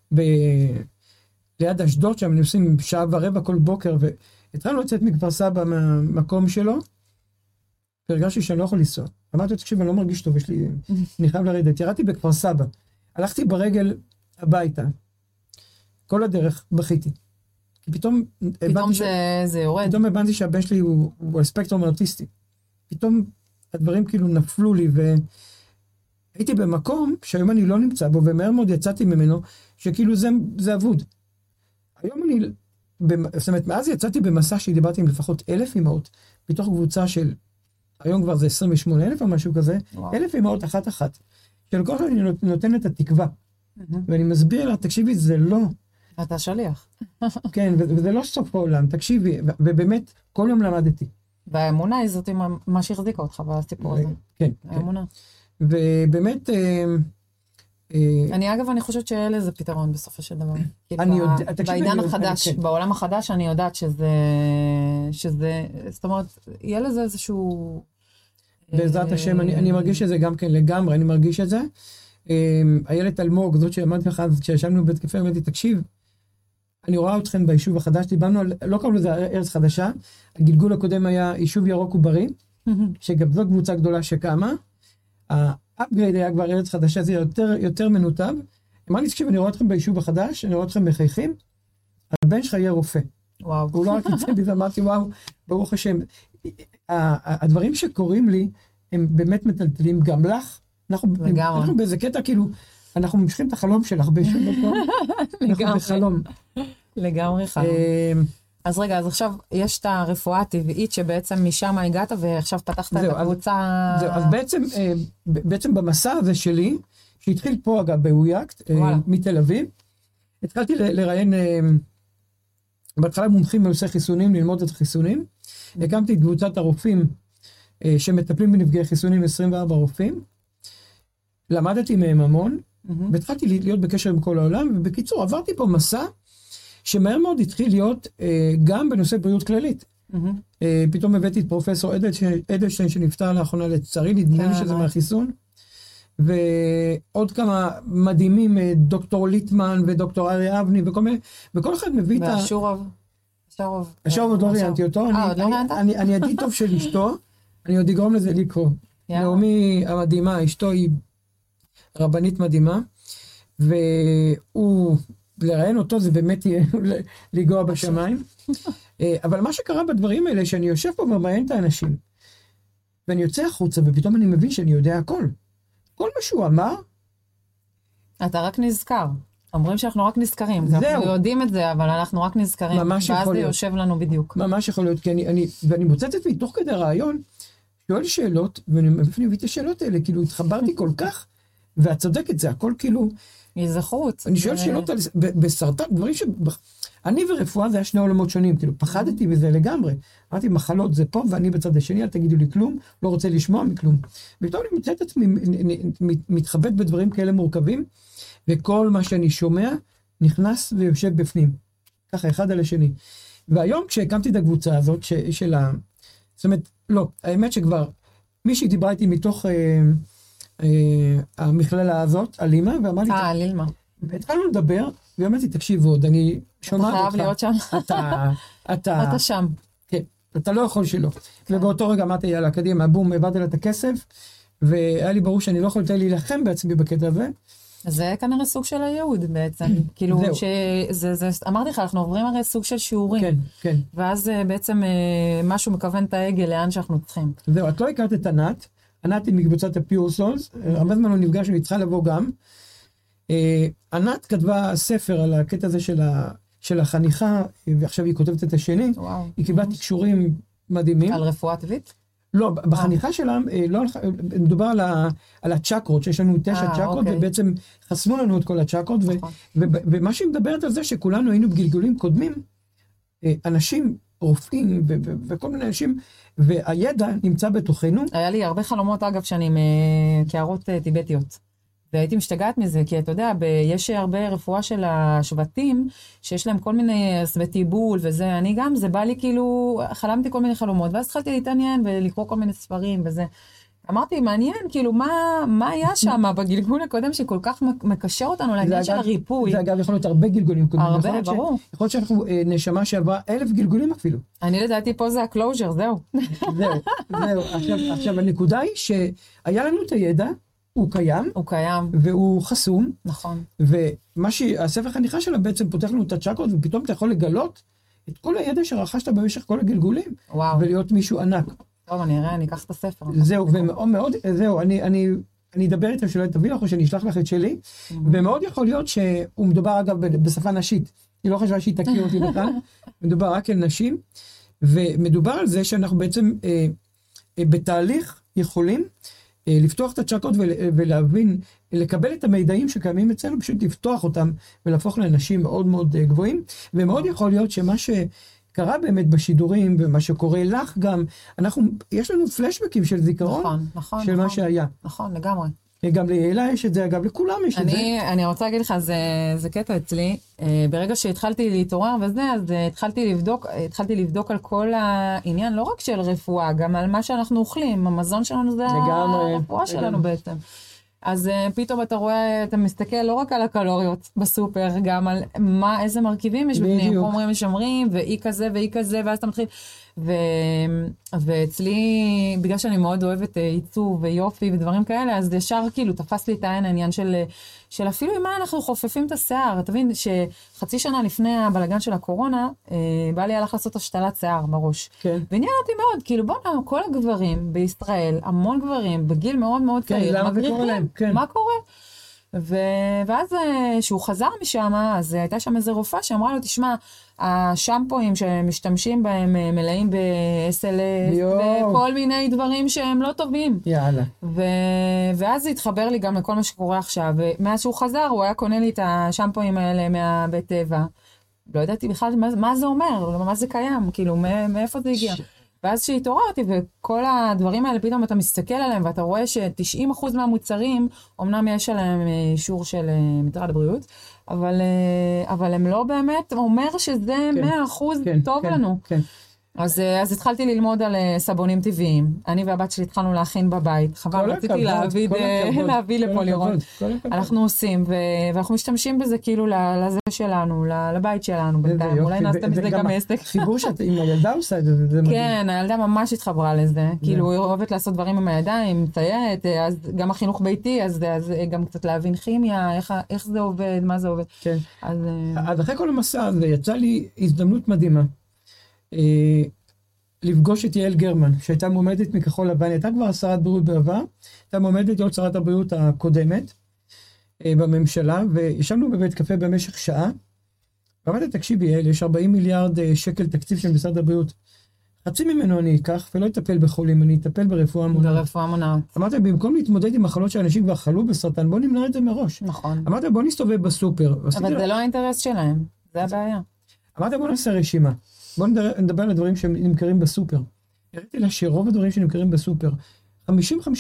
ליד אשדוד, שם נוסעים 1.25 שעה כל בוקר, והתחלנו לצאת מכפר סבא מהמקום שלו, והרגשתי שאני לא יכול לנסוע. אמרתי, תקשיב, אני לא מרגיש טוב, אני חייב לרדת. ירדתי בכפר סבא, הלכתי ברגל הביתה, כל הדרך בכיתי. פתאום זה יורד. פתאום הבנתי שהבן שלי הוא על ספקטרום אוטיסטי. פתאום הדברים כאילו נפלו לי, והייתי במקום שהיום אני לא נמצא בו, ומהר מאוד יצאתי ממנו, שכאילו זה אבוד. היום אני, זאת אומרת, מאז יצאתי במסע שדיברתי עם לפחות 1,000 אמהות, בתוך קבוצה של, היום כבר זה 28,000 או משהו כזה, 1,000 אמהות אחת. שלכל אחד אני נותן את התקווה. ואני מסביר לה, תקשיבי, זה לא... אתה שליח. כן, וזה לא סוף העולם, תקשיבי, ובאמת, כל יום למדתי. והאמונה היא זאת מה שהחזיקה אותך בסיפור הזה. כן. האמונה. ובאמת... אני חושבת שאלה זה פתרון בסופו של דבר. אני יודע, בעידן החדש, בעולם החדש, אני יודעת שזה, זאת אומרת, יהיה לזה איזשהו... בעזרת השם, אני מרגיש את זה גם כן לגמרי, אני מרגיש את זה. איילת אלמוג, זאת שאמרתי לך אז, כשישבנו בבית קפה, אמרתי, תקשיב, אני רואה אתכם ביישוב החדש, דיברנו על, לא קראנו לזה ארץ חדשה, הגלגול הקודם היה יישוב ירוק ובריא, שגם זו קבוצה גדולה שקמה, האפגרייד היה כבר ארץ חדשה, זה יותר מנותב, אמרתי, תקשיב, אני רואה אתכם ביישוב החדש, אני רואה אתכם מחייכים, הבן שלך יהיה רופא. וואו. הוא לא רק יצא בזה, אמרתי, וואו, ברוך השם. הדברים שקורים לי, הם באמת מטלטלים גם לך. אנחנו באיזה קטע, כאילו, אנחנו ממשיכים את החלום שלך באיזשהו מקום. אנחנו בחלום. לגמרי חלום. אז רגע, אז עכשיו יש את הרפואה הטבעית שבעצם משם הגעת ועכשיו פתחת את הקבוצה. זהו, אז בעצם במסע הזה שלי, שהתחיל פה אגב באויקט, מתל אביב, התחלתי לראיין בהתחלה מומחים בנושא חיסונים, ללמוד את החיסונים. הקמתי את קבוצת הרופאים שמטפלים בנפגעי חיסונים, 24 רופאים. למדתי מהם המון, והתחלתי להיות בקשר עם כל העולם, ובקיצור עברתי פה מסע, שמהר מאוד התחיל להיות גם בנושא בריאות כללית. פתאום הבאתי את פרופסור אדלשטיין שנפטר לאחרונה לצערי, נדמה לי שזה מהחיסון, ועוד כמה מדהימים, דוקטור ליטמן ודוקטור אריה אבני וכל מיני, וכל אחד מביא את ה... והשורוב. השורוב עוד לא ראיינתי אותו, אני ידיד טוב של אשתו, אני עוד אגרום לזה לקרוא. נעמי המדהימה, אשתו היא רבנית מדהימה, והוא, לראיין אותו זה באמת יהיה לגוע בשמיים, אבל מה שקרה בדברים האלה, שאני יושב פה ומראיין את האנשים, ואני יוצא החוצה, ופתאום אני מבין שאני יודע הכל. כל מה שהוא אמר... אתה רק נזכר. אומרים שאנחנו רק נזכרים. אנחנו יודעים את זה, אבל אנחנו רק נזכרים. ממש יכול להיות. ואז זה יושב לנו בדיוק. ממש יכול להיות, כי ואני מוצאת את עצמי תוך כדי רעיון, שואל שאלות, ואני מביא את השאלות האלה, כאילו התחברתי כל כך, ואת צודקת, זה הכל כאילו... יזכרות. אני שואל שאלות על... בסרטן, דברים ש... אני ורפואה זה היה שני עולמות שונים, כאילו פחדתי מזה לגמרי. אמרתי, מחלות זה פה, ואני בצד השני, אל תגידו לי כלום, לא רוצה לשמוע מכלום. ופתאום אני מוצא את עצמי מתחבט בדברים כאלה מורכבים, וכל מה שאני שומע נכנס ויושב בפנים. ככה, אחד על השני. והיום כשהקמתי את הקבוצה הזאת של ה... זאת אומרת, לא, האמת שכבר מישהי דיברה איתי מתוך המכללה הזאת, אלימה, ואמרתי... אלימה. והתחלנו לדבר, ואמרתי, תקשיב עוד, אני שומעת אותך. אתה חייב להיות שם. אתה שם. כן, אתה לא יכול שלא. ובאותו רגע אמרתי, יאללה, קדימה, בום, הבאתי לה את הכסף, והיה לי ברור שאני לא יכולת להילחם בעצמי בקטע הזה. אז זה כנראה סוג של הייעוד בעצם. כאילו, אמרתי לך, אנחנו עוברים הרי סוג של שיעורים. כן, כן. ואז בעצם משהו מכוון את העגל לאן שאנחנו צריכים. זהו, את לא הכרת את ענת. ענת היא מקבוצת הפיור סולס, הרבה זמן לא נפגשנו, היא צריכה לבוא גם. ענת כתבה ספר על הקטע הזה של החניכה, ועכשיו היא כותבת את השני. היא קיבלה תקשורים מדהימים. על רפואה טבעית? לא, בחניכה שלה, מדובר על הצ'קרות, שיש לנו 9 צ'קרות, ובעצם חסמו לנו את כל הצ'קרות, ומה שהיא מדברת על זה, שכולנו היינו בגלגולים קודמים, אנשים, רופאים, וכל מיני אנשים, והידע נמצא בתוכנו. היה לי הרבה חלומות, אגב, שאני קערות טיבטיות. והייתי משתגעת מזה, כי אתה יודע, יש הרבה רפואה של השבטים, שיש להם כל מיני סבטיבול וזה, אני גם, זה בא לי כאילו, חלמתי כל מיני חלומות, ואז התחלתי להתעניין ולקרוא כל מיני ספרים וזה. אמרתי, מעניין, כאילו, מה היה שם בגלגול הקודם שכל כך מקשר אותנו לעניין של הריפוי? זה אגב יכול להיות הרבה גלגולים קודמים. הרבה, ברור. יכול להיות שאנחנו נשמה שעברה 1000 גלגולים אפילו. אני לדעתי פה זה הקלוז'ר, זהו. זהו. עכשיו, הנקודה היא שהיה לנו את הידע, הוא קיים. הוא קיים. והוא חסום. נכון. ומה שהספר חניכה שלה בעצם פותח לנו את הצ'קרות, ופתאום אתה יכול לגלות את כל הידע שרכשת במשך כל הגלגולים. וואו. ולהיות מישהו ענק. טוב, אני אראה, אני אקח את הספר. זהו, ומאוד, זהו, אני אדבר איתם שלא תביא לך, או שאני אשלח לך את שלי, ומאוד יכול להיות שהוא מדובר אגב בשפה נשית. היא לא חשבה שהיא תכיר אותי בכלל, מדובר רק על נשים, ומדובר על זה שאנחנו בעצם בתהליך יכולים לפתוח את הצ'קרות ולהבין, לקבל את המידעים שקיימים אצלנו, פשוט לפתוח אותם ולהפוך לאנשים מאוד מאוד גבוהים, ומאוד יכול להיות שמה שקרה באמת בשידורים, ומה שקורה לך גם, יש לנו פלשבקים של זיכרון, של מה שהיה. נכון, לגמרי. גם ליעלה יש את זה, אגב, לכולם יש את זה. אני רוצה להגיד לך, זה קטע אצלי, ברגע שהתחלתי להתעורר וזה, אז התחלתי לבדוק על כל העניין, לא רק של רפואה, גם על מה שאנחנו אוכלים, המזון שלנו זה הרפואה שלנו בעצם. אז פתאום אתה רואה, אתה מסתכל לא רק על הקלוריות בסופר, גם על איזה מרכיבים יש בפנים, חומרים משמרים, ואי כזה ואי כזה, ואז אתה מתחיל, ואצלי, בגלל שאני מאוד אוהבת עיצוב ויופי ודברים כאלה, אז ישר כאילו תפס לי את העניין של אפילו עם מה אנחנו חופפים את השיער. אתה מבין שחצי שנה לפני הבלגן של הקורונה, בא לי הלך לעשות השתלת שיער בראש. כן. ועניין אותי מאוד, כאילו בוא נראה, כל הגברים בישראל, המון גברים, בגיל מאוד מאוד צעיר, למה זה קורה להם? כן. מה קורה? ואז שהוא חזר משם, אז הייתה שם איזו רופאה שאמרה לו, תשמע, השמפואים שמשתמשים בהם מלאים ב-SLS וכל מיני דברים שהם לא טובים. יאללה. ואז זה התחבר לי גם לכל מה שקורה עכשיו, ומאז שהוא חזר הוא היה קונה לי את השמפואים האלה מהבית טבע. לא ידעתי בכלל מה זה אומר, מה זה קיים, כאילו מאיפה זה הגיע. ואז שהתעוררתי, וכל הדברים האלה, פתאום אתה מסתכל עליהם, ואתה רואה ש90% מהמוצרים, אמנם יש עליהם אישור של משרד הבריאות, אבל הם לא באמת אומר שזה 100% טוב לנו. אז התחלתי ללמוד על סבונים טבעיים. אני והבת שלי התחלנו להכין בבית. חבל, רציתי להביא לפה לראות. אנחנו עושים, ואנחנו משתמשים בזה כאילו לזה שלנו, לבית שלנו. אולי נעשה מזה גם עסק. חיבור שאת עם הילדה עושה את זה, זה מדהים. כן, הילדה ממש התחברה לזה. כאילו, היא אוהבת לעשות דברים עם הידיים, מציירת, אז גם החינוך ביתי, אז גם קצת להבין כימיה, איך זה עובד, מה זה עובד. כן. אז אחרי כל המסע הזה, יצא לי הזדמנות מדהימה. לפגוש את יעל גרמן, שהייתה מועמדת מכחול לבן, הייתה כבר שרת בריאות בעבר, הייתה מועמדת להיות שרת הבריאות הקודמת בממשלה, וישבנו בבית קפה במשך שעה, ואמרתי, תקשיבי יעל, יש 40 מיליארד שקל תקציב של משרד הבריאות, חצי ממנו אני אקח ולא אטפל בחולים, אני אטפל ברפואה מונעת. ברפואה מונעת. אמרתי, במקום להתמודד עם מחלות שאנשים כבר חלו בסרטן, בוא נמנע את זה מראש. נכון. אמרתי, בוא נסתובב בסופר. אבל זה לא האינטרס שלהם, זה הבעיה. אמרתי, בוא נעשה רשימה. בוא נדבר על הדברים שנמכרים בסופר. הראיתי לה שרוב הדברים שנמכרים בסופר, 55%, 60%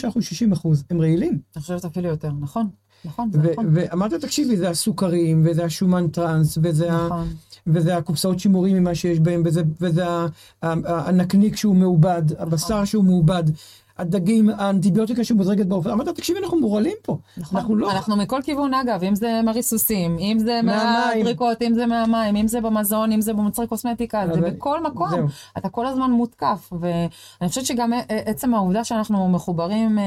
הם רעילים. אני חושבת אפילו יותר, נכון. נכון, ואמרת, תקשיבי, זה הסוכרים, וזה השומן טרנס, וזה הקופסאות שימורים ממה שיש בהם, וזה הנקניק שהוא מעובד, הבשר שהוא מעובד, הדגים, האנטיביוטיקה שמוזרגת באופן. אמרת, תקשיבי, אנחנו מורלים פה. אנחנו מכל כיוון, אגב, אם זה מריסוסים, אם זה מהדריקות, אם זה מהמים, אם זה במזון, אם זה במוצרי קוסמטיקה, זה בכל מקום. אתה כל הזמן מותקף, ואני חושבת שגם עצם העובדה שאנחנו מחוברים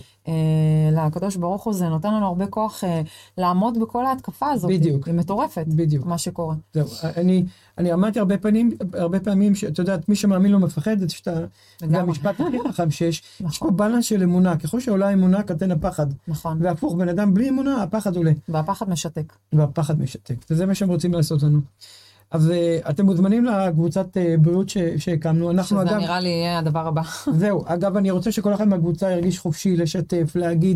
לקדוש ברוך הוא, זה נותן לנו הרבה כוח לעמוד בכל ההתקפה הזאת. בדיוק. היא מטורפת, מה שקורה. זהו, אני אמרתי הרבה פעמים, שאתה יודעת, מי שמאמין לא מפחד, זה המשפט הכי חכם שיש. יש פה בלנס של אמונה, ככל שעולה אמונה, קטן הפחד. נכון. והפוך, בן אדם בלי אמונה, הפחד עולה. והפחד משתק. והפחד משתק. וזה מה שהם רוצים לעשות לנו. אז אתם מוזמנים לקבוצת בריאות שהקמנו. שזה נראה לי יהיה הדבר הבא. זהו. אגב, אני רוצה שכל אחד מהקבוצה ירגיש חופשי, לשתף,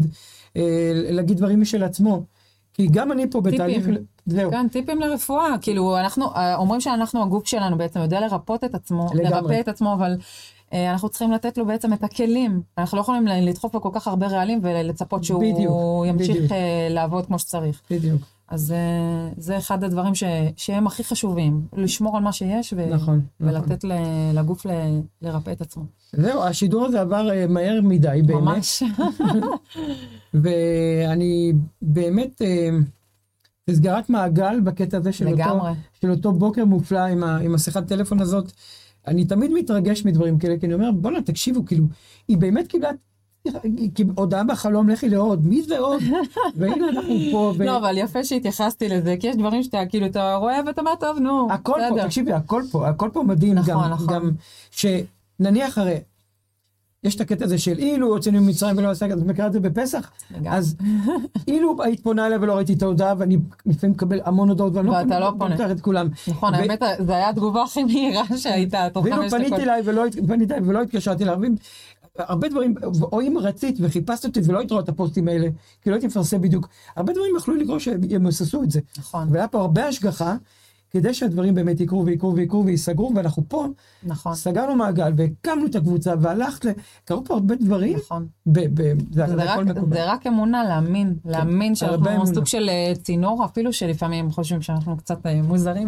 להגיד דברים משל עצמו. כי גם אני פה בתהליך... זהו. כן, טיפים לרפואה. כאילו, אנחנו אומרים שאנחנו, הגוף שלנו בעצם יודע לרפות את עצמו, לרפא את עצמו, אבל אנחנו צריכים לתת לו בעצם את הכלים. אנחנו לא יכולים לדחוף לו כל כך הרבה רעלים ולצפות שהוא ימשיך לעבוד כמו שצריך. בדיוק. אז זה אחד הדברים שהם הכי חשובים, לשמור על מה שיש ולתת לגוף לרפא את עצמו. זהו, השידור הזה עבר מהר מדי באמת. ממש. ואני באמת, סגרת מעגל בקטע הזה של אותו בוקר מופלא עם השיחת טלפון הזאת, אני תמיד מתרגש מדברים כאלה, כי אני אומר, בוא תקשיבו, כאילו, היא באמת קיבלה הודעה בחלום, לכי לעוד, מי זה עוד? והנה אנחנו פה. לא, אבל יפה שהתייחסתי לזה, כי יש דברים שאתה, כאילו, אתה רואה ואתה אומר, טוב, נו, הכל פה, תקשיבי, הכל פה מדהים. גם שנניח הרי, יש את הקטע הזה של אילו הוצאנו ממצרים ולא עשה, את מכירה את זה בפסח? אז אילו היית פונה אליי ולא ראיתי את ההודעה, ואני לפעמים מקבל המון הודעות, ואתה לא פונה. כולם. נכון, האמת, זה היה התגובה הכי מהירה שהייתה. ואילו פניתי אליי ולא התקשרתי להרבים, הרבה דברים, או אם רצית וחיפשת אותי ולא היית רואה את הפוסטים האלה, כי לא הייתי מפרסם בדיוק, הרבה דברים יכלו לקרוא שהם עשו את זה. נכון. והיה פה הרבה השגחה, כדי שהדברים באמת יקרו ויסגרו, ואנחנו פה, נכון. סגרנו מעגל, והקמנו את הקבוצה, קרו פה הרבה דברים. נכון. זה רק אמונה, להאמין שאנחנו סוג של צינור, אפילו שלפעמים חושבים שאנחנו קצת מוזרים.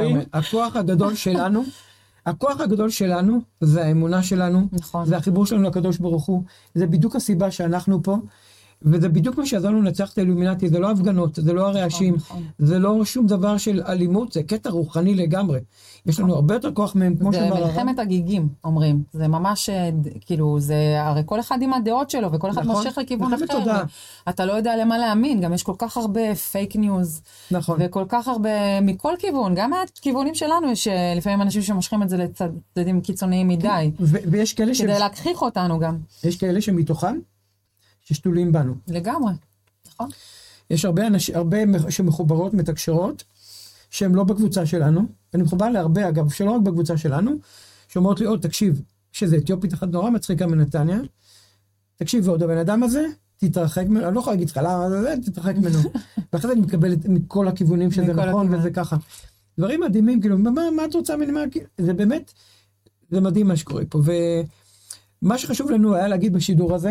הכוח הגדול שלנו, זה האמונה שלנו, נכון. זה החיבור שלנו לקדוש ברוך הוא, זה בדיוק הסיבה שאנחנו פה, וזה בדיוק מה שעזרנו לנצח את האילומינטי, זה לא הפגנות, זה לא הרעשים, זה לא שום דבר של אלימות, זה קטע רוחני לגמרי. יש לנו הרבה יותר כוח מהם, כמו זה מלחמת הגיגים, אומרים. זה ממש, כאילו, זה, הרי כל אחד עם הדעות שלו, וכל אחד מושך לכיוון אחר. אתה לא יודע למה להאמין, גם יש כל כך הרבה פייק ניוז. נכון. וכל כך הרבה, מכל כיוון, גם מהכיוונים שלנו, יש לפעמים אנשים שמושכים את זה לצדדים קיצוניים מדי. ויש כאלה כדי להכחיך אותנו גם. יש כאלה שמתוכם, ששתולים בנו. לגמרי, נכון. יש הרבה שמחוברות, מתקשרות, שהם לא בקבוצה שלנו, ואני מחובר להרבה, אגב, שלא רק בקבוצה שלנו, שאומרות לי, תקשיב, שזה אתיופית אחת נורא מצחיקה מנתניה, תקשיב, ועוד הבן אדם הזה, תתרחק ממנו, אני לא יכולה להגיד לך, תתרחק ממנו. ואחרי זה אני מקבלת מכל הכיוונים שזה נכון, וזה ככה. דברים מדהימים, כאילו, מה את רוצה ממני? זה באמת, זה מדהים מה שקורה פה. ומה שחשוב לנו היה להגיד בשידור הזה,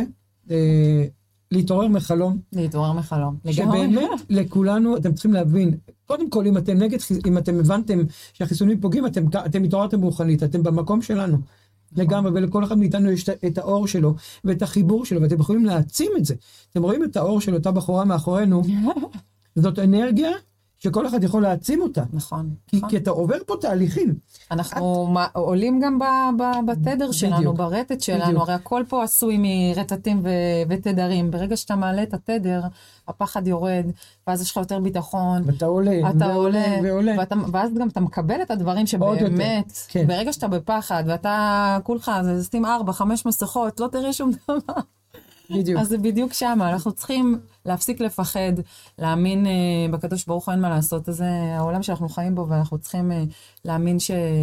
להתעורר מחלום. להתעורר מחלום. שבאמת לכולנו, אתם צריכים להבין, קודם כל, אם אתם הבנתם שהחיסונים פוגעים, אתם התעוררתם רוחנית, אתם במקום שלנו. לגמרי, ולכל אחד מאיתנו יש את האור שלו, ואת החיבור שלו, ואתם יכולים להעצים את זה. אתם רואים את האור של אותה בחורה מאחורינו, זאת אנרגיה שכל אחד יכול להעצים אותה. נכון. כי אתה עובר פה תהליכים. אנחנו עולים גם בתדר שלנו, ברטט שלנו, הרי הכל פה עשוי מרטטים ותדרים. ברגע שאתה מעלה את התדר, הפחד יורד, ואז יש לך יותר ביטחון. ואתה עולה, ועולה. ואז גם אתה מקבל את הדברים שבאמת, ברגע שאתה בפחד, ואתה כולך, זה שים 4-5 מסכות, לא תראי שום דבר. בדיוק. אז זה בדיוק שם, אנחנו צריכים להפסיק לפחד, להאמין בקדוש ברוך הוא, אין מה לעשות, זה העולם שאנחנו חיים בו, ואנחנו צריכים להאמין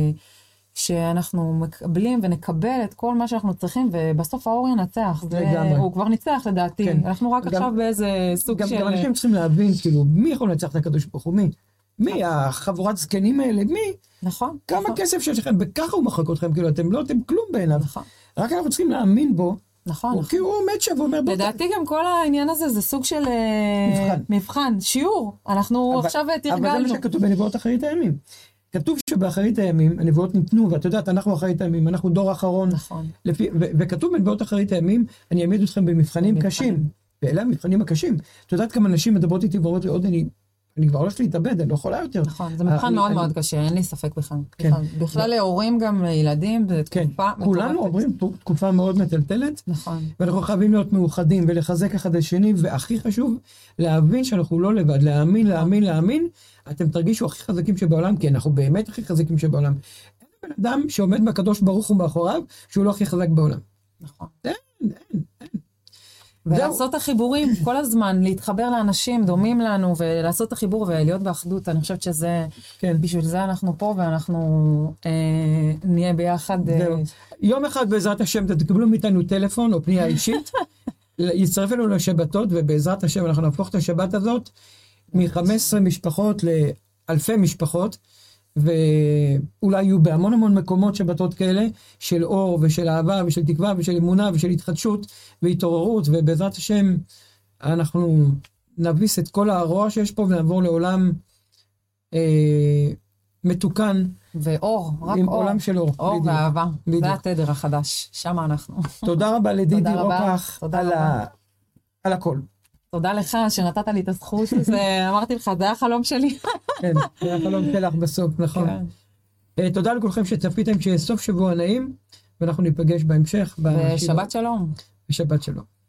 שאנחנו מקבלים ונקבל את כל מה שאנחנו צריכים, ובסוף האור ינצח, הוא כבר ניצח לדעתי, אנחנו רק עכשיו באיזה סוג של... גם אנשים צריכים להבין, כאילו, מי יכול לנצח את הקדוש ברוך הוא? מי? החבורת זקנים האלה? מי? נכון. כמה כסף שיש לכם, וככה הוא מחק אתכם, כאילו, אתם כלום בעיניו. רק אנחנו צריכים להאמין בו, נכון. כי הוא עומד שם ואומר... לדעתי גם כל העניין הזה זה סוג של מבחן, שיעור. אנחנו עכשיו תרגלנו. אבל זה מה שכתוב בנבואות אחרית הימים. כתוב שבאחרית הימים הנבואות ניתנו, ואת יודעת, אנחנו אחרית הימים, אנחנו דור אחרון. נכון. וכתוב בנבואות אחרית הימים, אני אעמיד אתכם במבחנים קשים. ואלה המבחנים הקשים. את יודעת כמה נשים מדברות איתי ואומרות לי, עוד אני כבר הולכת להתאבד, אני לא יכולה יותר. נכון, זה מבחן מאוד מאוד קשה, אין לי ספק בכלל. בכלל להורים גם לילדים, זה תקופה מטורפת. כולנו עוברים תקופה מאוד מטלטלת. נכון. ואנחנו חייבים להיות מאוחדים ולחזק אחד השני, והכי חשוב, להבין שאנחנו לא לבד, להאמין. אתם תרגישו הכי חזקים שבעולם, כי אנחנו באמת הכי חזקים שבעולם. אין בן אדם שעומד מהקדוש ברוך הוא מאחוריו, שהוא לא הכי חזק בעולם. נכון. אין. ולעשות את החיבורים כל הזמן, להתחבר לאנשים דומים לנו, ולעשות את החיבור ולהיות באחדות, אני חושבת שזה, בשביל זה אנחנו פה, ואנחנו נהיה ביחד. יום אחד בעזרת השם, תקבלו מאיתנו טלפון או פנייה אישית, יצטרף לנו לשבתות, ובעזרת השם אנחנו נהפוך את השבת הזאת, מ-15 משפחות לאלפי משפחות, ואולי יהיו בהמון מקומות שבתות כאלה, של אור ושל אהבה ושל תקווה ושל אמונה ושל התחדשות והתעוררות, ובעזרת השם אנחנו נביס את כל הרוע שיש פה ונעבור לעולם מתוקן. ואור, רק עם אור. עולם של אור. אור ואהבה. זה התדר החדש, שם אנחנו. תודה רבה לדידי רוקח על הכל. תודה לך שנתת לי את הזכות, אמרתי לך, זה היה חלום שלי. כן, זה היה חלום שלך בסוף, נכון. תודה לכולכם שצפיתם, שיהיה סוף שבוע נעים, ואנחנו ניפגש בהמשך. ושבת שלום. ושבת שלום.